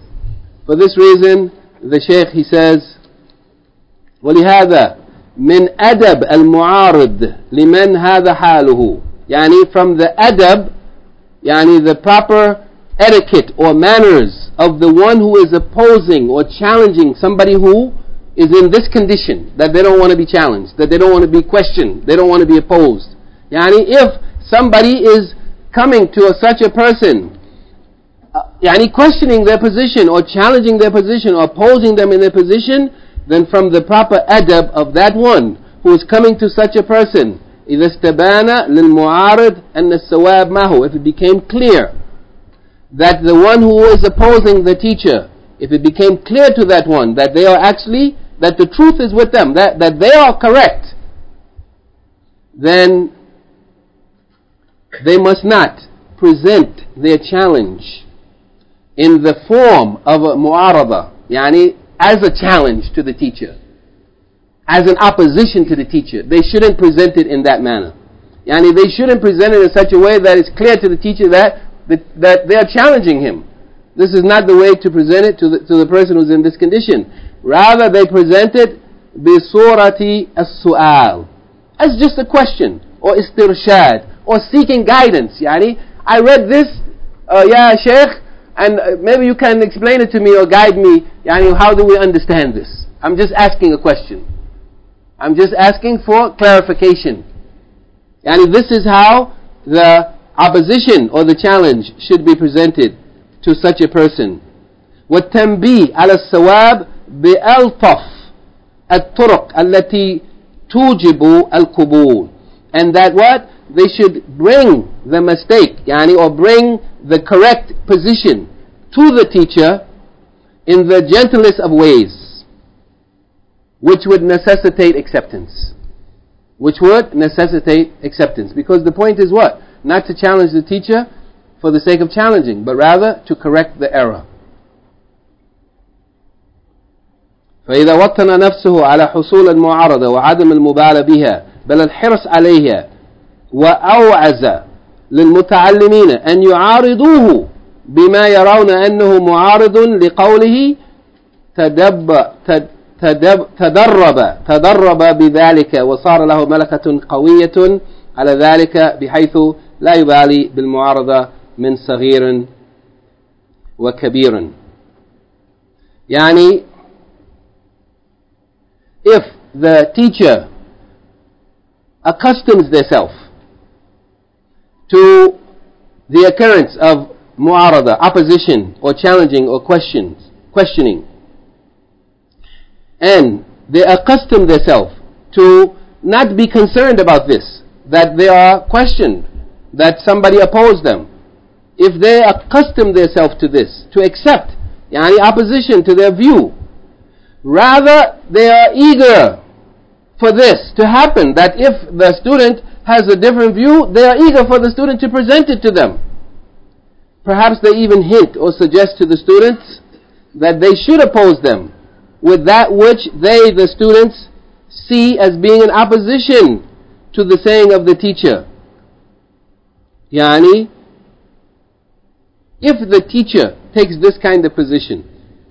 S1: he says, وَلِهَذَا مِنْ أَدَبْ الْمُعَارِضِ لِمَنْ هَذَا حَالُهُ, from the adab, the proper etiquette or manners of the one who is opposing or challenging somebody who is in this condition, that they don't want to be challenged, that they don't want to be questioned, they don't want to be opposed. If somebody is coming to such a person, questioning their position or challenging their position or opposing them in their position, then from the proper adab of that one who is coming to such a person, إذا استبان للمعارض أن السواب معه, if it became clear that the one who is opposing the teacher, if it became clear to that one that they are actually, that the truth is with them, that they are correct, then they must not present their challenge in the form of a mu'arada, yani as a challenge to the teacher, as an opposition to the teacher. They shouldn't present it in that manner. Yani they shouldn't present it in such a way that it's clear to the teacher that they are challenging him. This is not the way to present it to the person who's in this condition. Rather, they present it bisurati as-su'al, as just a question, or istirshad, or seeking guidance. Yani, I read this, ya Shaykh, and maybe you can explain it to me or guide me. Yani, how do we understand this? I'm just asking a question. I'm just asking for clarification. Yani, this is how the opposition or the challenge should be presented to such a person. والتنبيه على الصواب بألطف الطرق التي توجب القبول. And that what? They should bring the mistake, yani, or bring the correct position to the teacher in the gentlest of ways, which would necessitate acceptance. Which would necessitate acceptance. Because the point is what? Not to challenge the teacher for the sake of challenging, but rather to correct the error. فإذا وطن نفسه على حصول المعارضة وعدم المبالاة بها بل الحرص عليها وأوعز للمتعلمين أن يعارضوه بما يرون أنه معارض لقوله تدرب بذلك وصار له ملكة قوية على ذلك بحيث لا يبالي بالمعارضة من صغير وكبير. يعني if the teacher accustoms themselves to the occurrence of mu'arada, opposition or challenging or questioning, and they accustom themselves to not be concerned about this, that they are questioned, that somebody opposed them. If they accustom themselves to this, to accept yani opposition to their view, rather they are eager for this to happen, that if the student has a different view, they are eager for the student to present it to them. Perhaps they even hint or suggest to the students that they should oppose them with that which they, the students, see as being in opposition to the saying of the teacher. Yani, if the teacher takes this kind of position,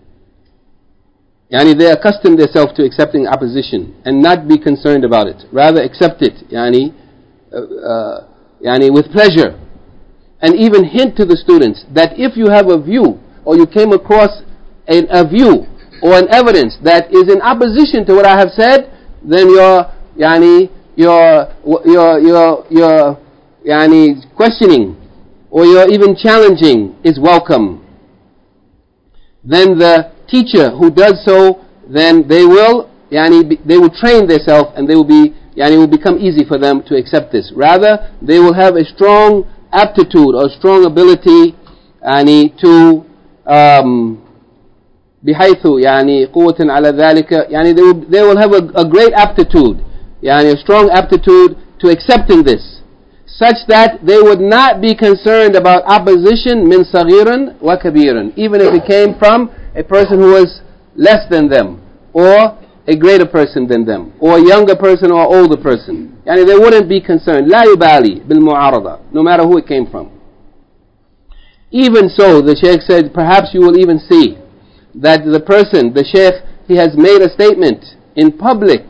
S1: yani they accustom themselves to accepting opposition and not be concerned about it, rather accept it, yani with pleasure, and even hint to the students that if you have a view or you came across a view or an evidence that is in opposition to what I have said, then your questioning or your even challenging is welcome. Then the teacher who does so, then they will train themselves, and they will be it will become easy for them to accept this. Rather, they will have a strong aptitude or strong ability to بحيث قوة على ذلك, they will have a great aptitude, a strong aptitude to accepting this, such that they would not be concerned about opposition min صغير وكبير, even if it came from a person who was less than them, or a greater person than them, or a younger person or older person. They wouldn't be concerned. لا يبالي بالمعارضة, no matter who it came from. Even so, the Shaykh said, perhaps you will even see that the person, the Shaykh, he has made a statement in public,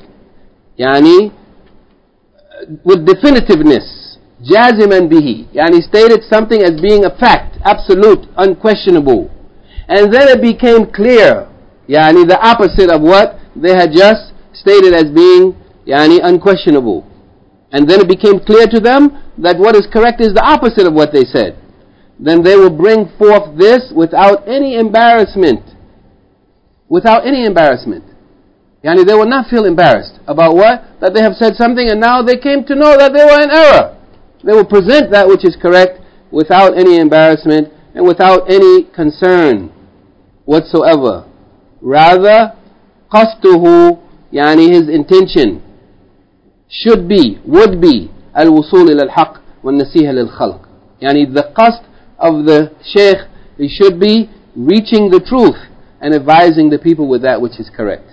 S1: with definitiveness, jaziman bihi, stated something as being a fact, absolute, unquestionable, and then it became clear, the opposite of what they had just stated as being unquestionable, and then it became clear to them that what is correct is the opposite of what they said. Then they will bring forth this without any embarrassment. Without any embarrassment. They will not feel embarrassed about what? That they have said something and now they came to know that they were in error. They will present that which is correct without any embarrassment and without any concern whatsoever. Rather, qasduhu, his intention would be al-wusul ila al-haq, والنصيحة للخلق. يعني the qasd of the Shaykh, it should be reaching the truth and advising the people with that which is correct.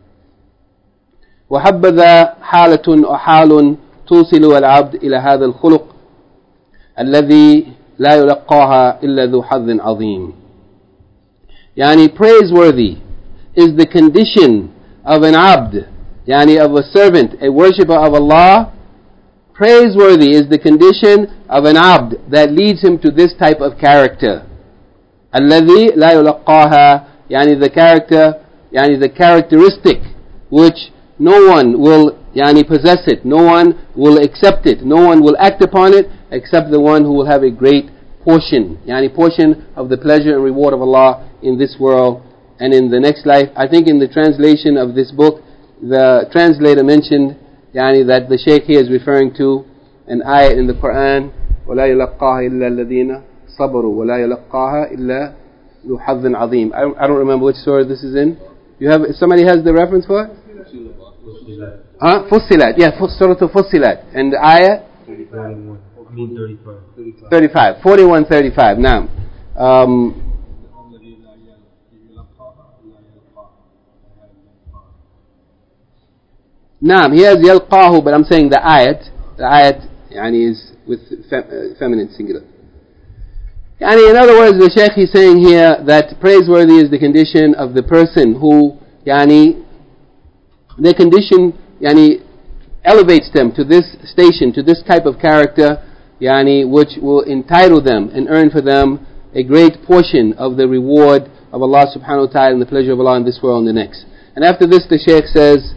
S1: وحبذا حالة وحال توصل العبد إلى هذا الخلق الذي لا يلقاها إلا ذو حظ عظيم. يعني praiseworthy is the condition of an abd, yani of a servant, a worshipper of Allah. Praiseworthy is the condition of an abd that leads him to this type of character. الذي لا يلقاها, yani the character, yani the characteristic which no one will possess it, no one will accept it, no one will act upon it except the one who will have a great portion, portion of the pleasure and reward of Allah in this world and in the next life. I think in the translation of this book, the translator mentioned that the Shaykh here is referring to an ayah in the Quran, وَلَا يَلَقَّاهَا إِلَّا الَّذِينَ صَبَرُوا وَلَا يَلَقَّاهَا إِلَّا ذُو حَظٍّ عَظِيمٍ. I don't remember which surah this is in. Somebody has the reference for it? Fussilat. Yeah, Surah Fussilat. And the ayah? 35. 41-35. Now, Naam, he has yalqahu, but I'm saying the ayat is with feminine singular. In other words, the Shaykh is saying here that praiseworthy is the condition of the person who, their condition, elevates them to this station, to this type of character, which will entitle them and earn for them a great portion of the reward of Allah subhanahu wa ta'ala and the pleasure of Allah in this world and the next. And after this, the Shaykh says,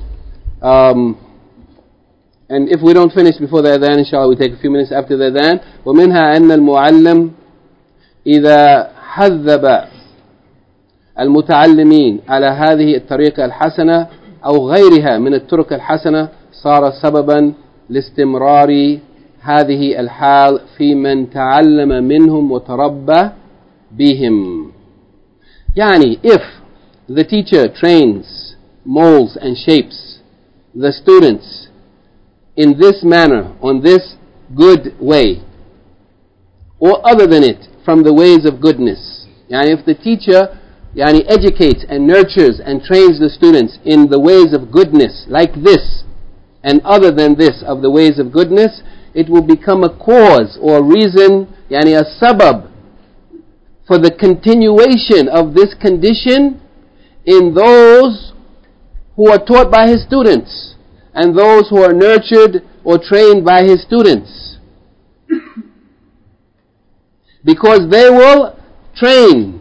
S1: and if we don't finish before the adhan, inshallah we take a few minutes after the adhan. وَمِنْهَا أَنَّ الْمُعَلِّمِ إِذَا حَذَّبَ المتعلمين على هذه الطريقة الحسنة أو غيرها من الطرق الحسنة صار سببا لاستمرار هذه الحال في من تعلم منهم وتربى بهم. If the teacher trains, molds and shapes the students in this manner, on this good way, or other than it, from the ways of goodness. If the teacher educates and nurtures and trains the students in the ways of goodness, like this, and other than this of the ways of goodness, it will become a cause or reason, a sabab, for the continuation of this condition in those who are taught by his students and those who are nurtured or trained by his students. Because they will train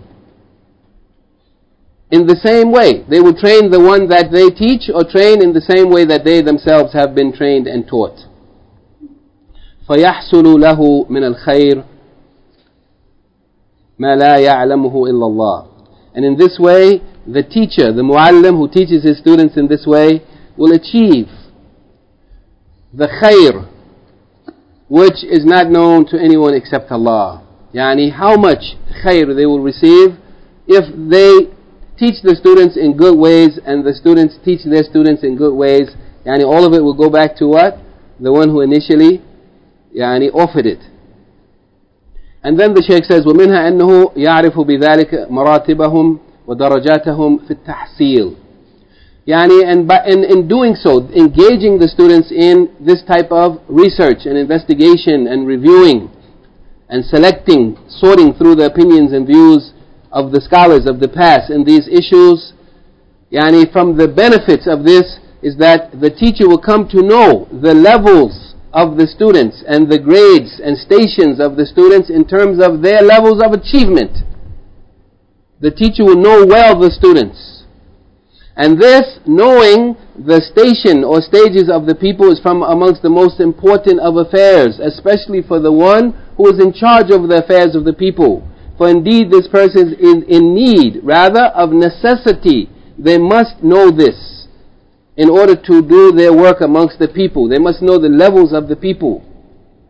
S1: in the same way. They will train the one that they teach, or train in the same way that they themselves have been trained and taught. فَيَحْصُلُ لَهُ مِنَ الْخَيْرِ مَا لَا يَعْلَمُهُ إِلَّا اللَّهِ. And in this way, the teacher, the muallim who teaches his students in this way, will achieve the khair which is not known to anyone except Allah. How much khair they will receive if they teach the students in good ways and the students teach their students in good ways. All of it will go back to what? The one who initially offered it. And then the Shaykh says, وَمِنْهَا أَنَّهُ يَعْرِفُ بِذَلِكَ مَرَاتِبَهُمْ وَدَرَجَاتَهُمْ فِي التَّحْصِيلِ. And in doing so, engaging the students in this type of research and investigation and reviewing and selecting, sorting through the opinions and views of the scholars of the past in these issues, from the benefits of this is that the teacher will come to know the levels of the students and the grades and stations of the students in terms of their levels of achievement. The teacher will know well the students. And this, knowing the station or stages of the people, is from amongst the most important of affairs, especially for the one who is in charge of the affairs of the people. For indeed this person is in need, rather of necessity. They must know this in order to do their work amongst the people. They must know the levels of the people.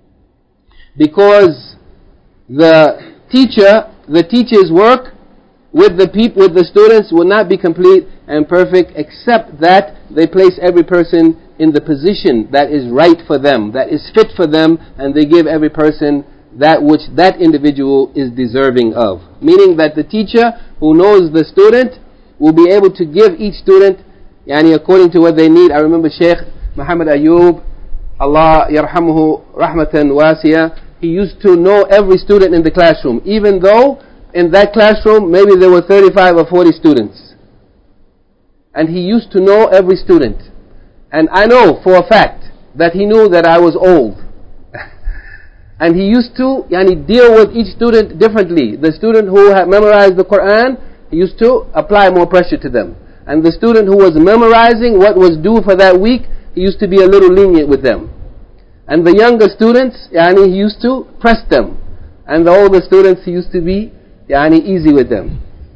S1: Because the teacher's work with the students will not be complete and perfect, except that they place every person in the position that is right for them, that is fit for them, and they give every person that which that individual is deserving of. Meaning that the teacher who knows the student will be able to give each student according to what they need. I remember Sheikh Muhammad Ayub, Allah yarhamuhu rahmatan wasiya, he used to know every student in the classroom, even though in that classroom maybe there were 35 or 40 students. And he used to know every student. And I know for a fact that he knew that I was old. And he used to deal with each student differently. The student who had memorized the Quran, he used to apply more pressure to them. And the student who was memorizing what was due for that week, he used to be a little lenient with them. And the younger students, he used to press them. And the older students, he used to be easy with them.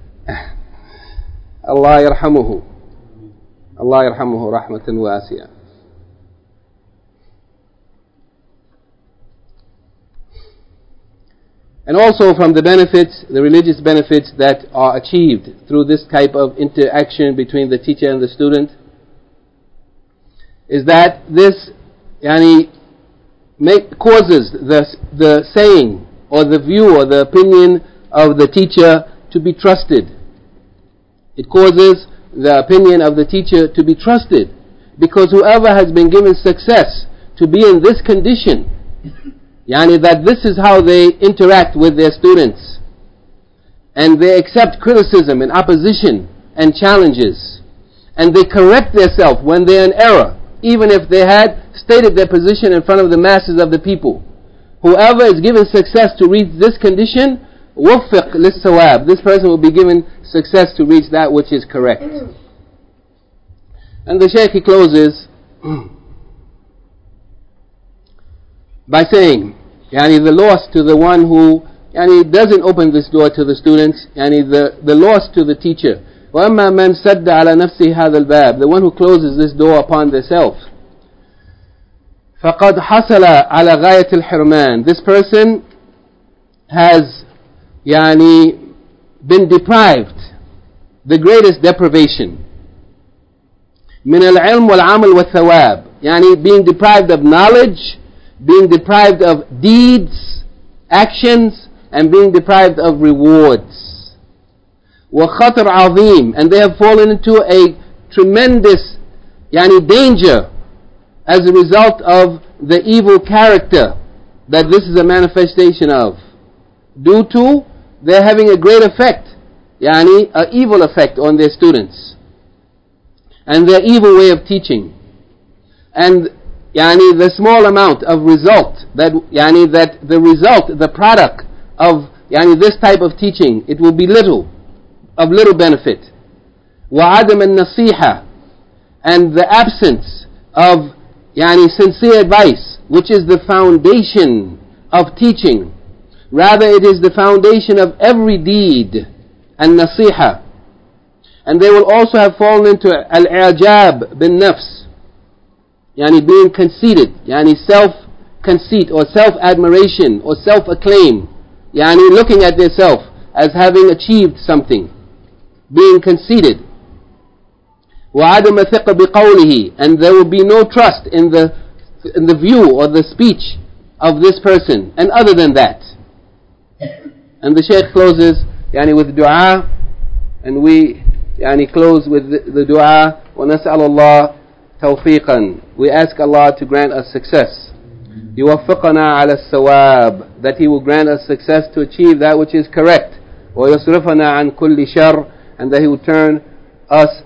S1: Allah yarhamuhu. Allah yarhamuhu rahmatan wasiya. And also from the benefits, the religious benefits that are achieved through this type of interaction between the teacher and the student, is that this causes the saying or the view or the opinion of the teacher to be trusted. It causes the opinion of the teacher to be trusted, because whoever has been given success to be in this condition, that this is how they interact with their students, and they accept criticism and opposition and challenges, and they correct themselves when they're in error, even if they had stated their position in front of the masses of the people. Whoever is given success to reach this condition, وفق للصواب, this person will be given success to reach that which is correct. And the Shaykh, he closes by saying, the loss to the one who doesn't open this door to the students, the loss to the teacher. وَأَمَّا مَنْ سَدَّ عَلَى نَفْسِهِ هَذَا الْبَابِ, the one who closes this door upon themselves. فَقَدْ حَصَلَ عَلَى غَايَةِ الْحِرْمَانِ, this person has been deprived the greatest deprivation. مِنَ الْعِلْمِ وَالْعَمَلِ وَالثَّوَابِ, being deprived of knowledge, being deprived of deeds, actions, and being deprived of rewards. وَخَطْرْ عَظِيمٌ, and they have fallen into a tremendous danger as a result of the evil character that this is a manifestation of, due to they're having a great effect, an evil effect on their students, and their evil way of teaching, and the small amount of result that the result, the product of this type of teaching, it will be of little benefit. وَعَدَمَ النَّصِيحَةِ, and the absence of sincere advice, which is the foundation of teaching. Rather, it is the foundation of every deed, and nasiha. And they will also have fallen into al-i'jab bin nafs, being conceited, self-conceit or self-admiration or self-acclaim, looking at themselves as having achieved something, being conceited. وَعَدَمَ ثِقَ بِقَوْلِهِ, and there will be no trust in the view or the speech of this person, and other than that. And the Shaykh closes with dua, and we close with the dua, وَنَسْأَلَ اللَّهِ تَوْفِيقًا, we ask Allah to grant us success. يُوَفِّقَنَا عَلَى السَّوَابِ, that He will grant us success to achieve that which is correct. وَيَصْرِفَنَا عَنْ كُلِّ شَرٍ, and that He will turn us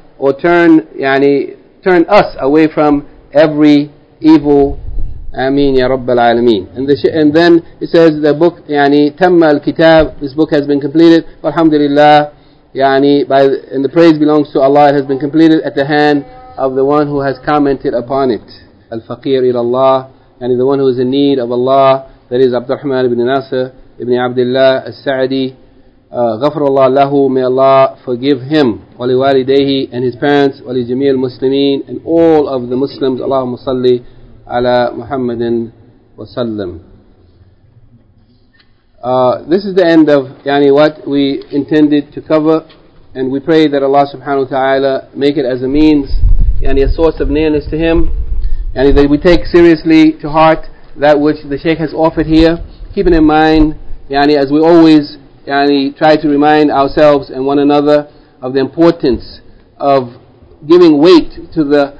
S1: away from every evil. Ameen ya Rabbal Alameen. And then it says the book, Tamma al-Kitab, this book has been completed. Alhamdulillah, and the praise belongs to Allah, it has been completed at the hand of the one who has commented upon it. Al-Faqir ila Allah, the one who is in need of Allah, that is Abdurrahman ibn Nasir ibn Abdullah al-Sa'di. غفر الله له, may Allah forgive him, ولوالديه, and his parents, ولجميع المسلمين, and all of the Muslims. اللهم صل على محمد وسلم. This is the end of what we intended to cover, and we pray that Allah subhanahu wa ta'ala make it as a means, a source of nearness to Him, and that we take seriously to heart that which the Shaykh has offered here, keeping in mind, as we always try to remind ourselves and one another of the importance of giving weight to the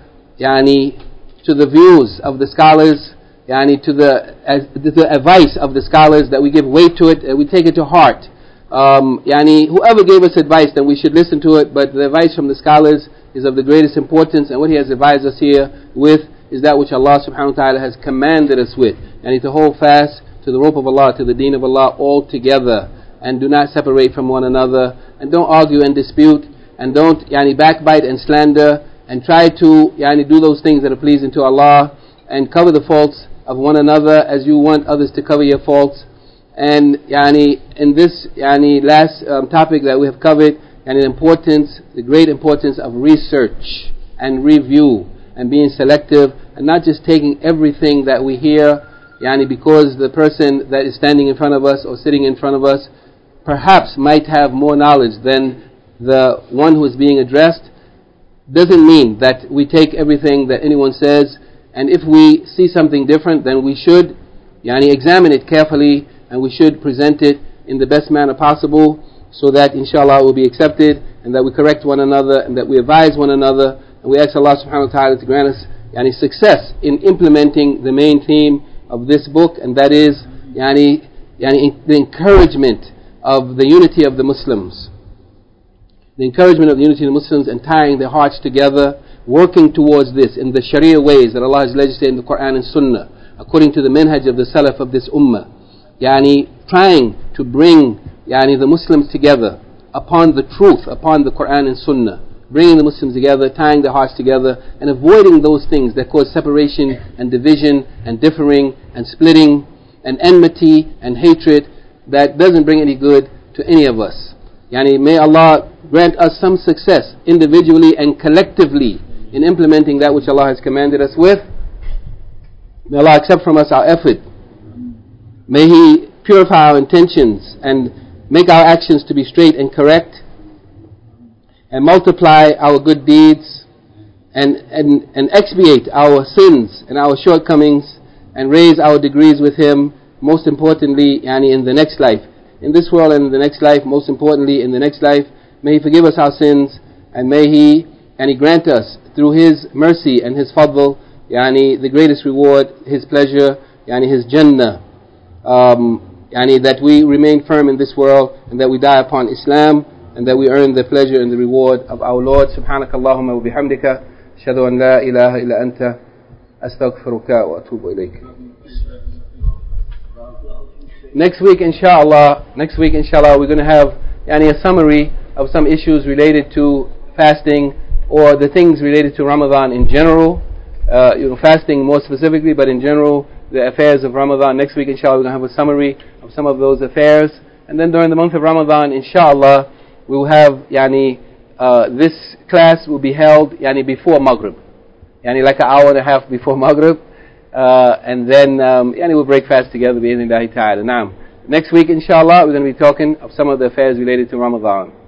S1: views of the scholars, to the advice of the scholars, that we give weight to it and we take it to heart. Whoever gave us advice, then we should listen to it, but the advice from the scholars is of the greatest importance, and what he has advised us here with is that which Allah subhanahu wa ta'ala has commanded us with, to hold fast to the rope of Allah, to the deen of Allah all together, and do not separate from one another, and don't argue and dispute, and don't backbite and slander, and try to do those things that are pleasing to Allah, and cover the faults of one another as you want others to cover your faults. And in this last topic that we have covered, the great importance of research and review, and being selective, and not just taking everything that we hear, because the person that is standing in front of us or sitting in front of us perhaps might have more knowledge than the one who is being addressed. Doesn't mean that we take everything that anyone says, and if we see something different, then we should examine it carefully, and we should present it in the best manner possible, so that inshallah it will be accepted, and that we correct one another, and that we advise one another, and we ask Allah subhanahu wa ta'ala to grant us success in implementing the main theme of this book, and that is the encouragement of the unity of the Muslims. The encouragement of the unity of the Muslims, and tying their hearts together, working towards this in the Sharia ways that Allah has legislated in the Quran and Sunnah, according to the manhaj of the Salaf of this Ummah. Trying to bring the Muslims together upon the truth, upon the Quran and Sunnah, bringing the Muslims together, tying their hearts together, and avoiding those things that cause separation and division and differing and splitting and enmity and hatred that doesn't bring any good to any of us. May Allah grant us some success individually and collectively in implementing that which Allah has commanded us with. May Allah accept from us our effort. May He purify our intentions and make our actions to be straight and correct, and multiply our good deeds, and expiate our sins and our shortcomings, and raise our degrees with Him, most importantly in the next life. In this world and in the next life, most importantly in the next life, may He forgive us our sins, and may He grant us through His mercy and His fadl, the greatest reward, His pleasure, His Jannah, that we remain firm in this world, and that we die upon Islam, and that we earn the pleasure and the reward of our Lord. Subhanaka Allahumma wa bihamdika, ashhadu an la ilaha illa anta, astaghfiruka wa atubu ilayk. Next week inshallah we're going to have a summary of some issues related to fasting, or the things related to Ramadan in general, fasting more specifically, but in general the affairs of Ramadan. Next week inshallah we're going to have a summary of some of those affairs, and then during the month of Ramadan inshallah we will have this class will be held before Maghrib, like an hour and a half before Maghrib, and then we'll break fast together bi'idhnillahi ta'ala. Now next week inshallah we're going to be talking of some of the affairs related to Ramadan.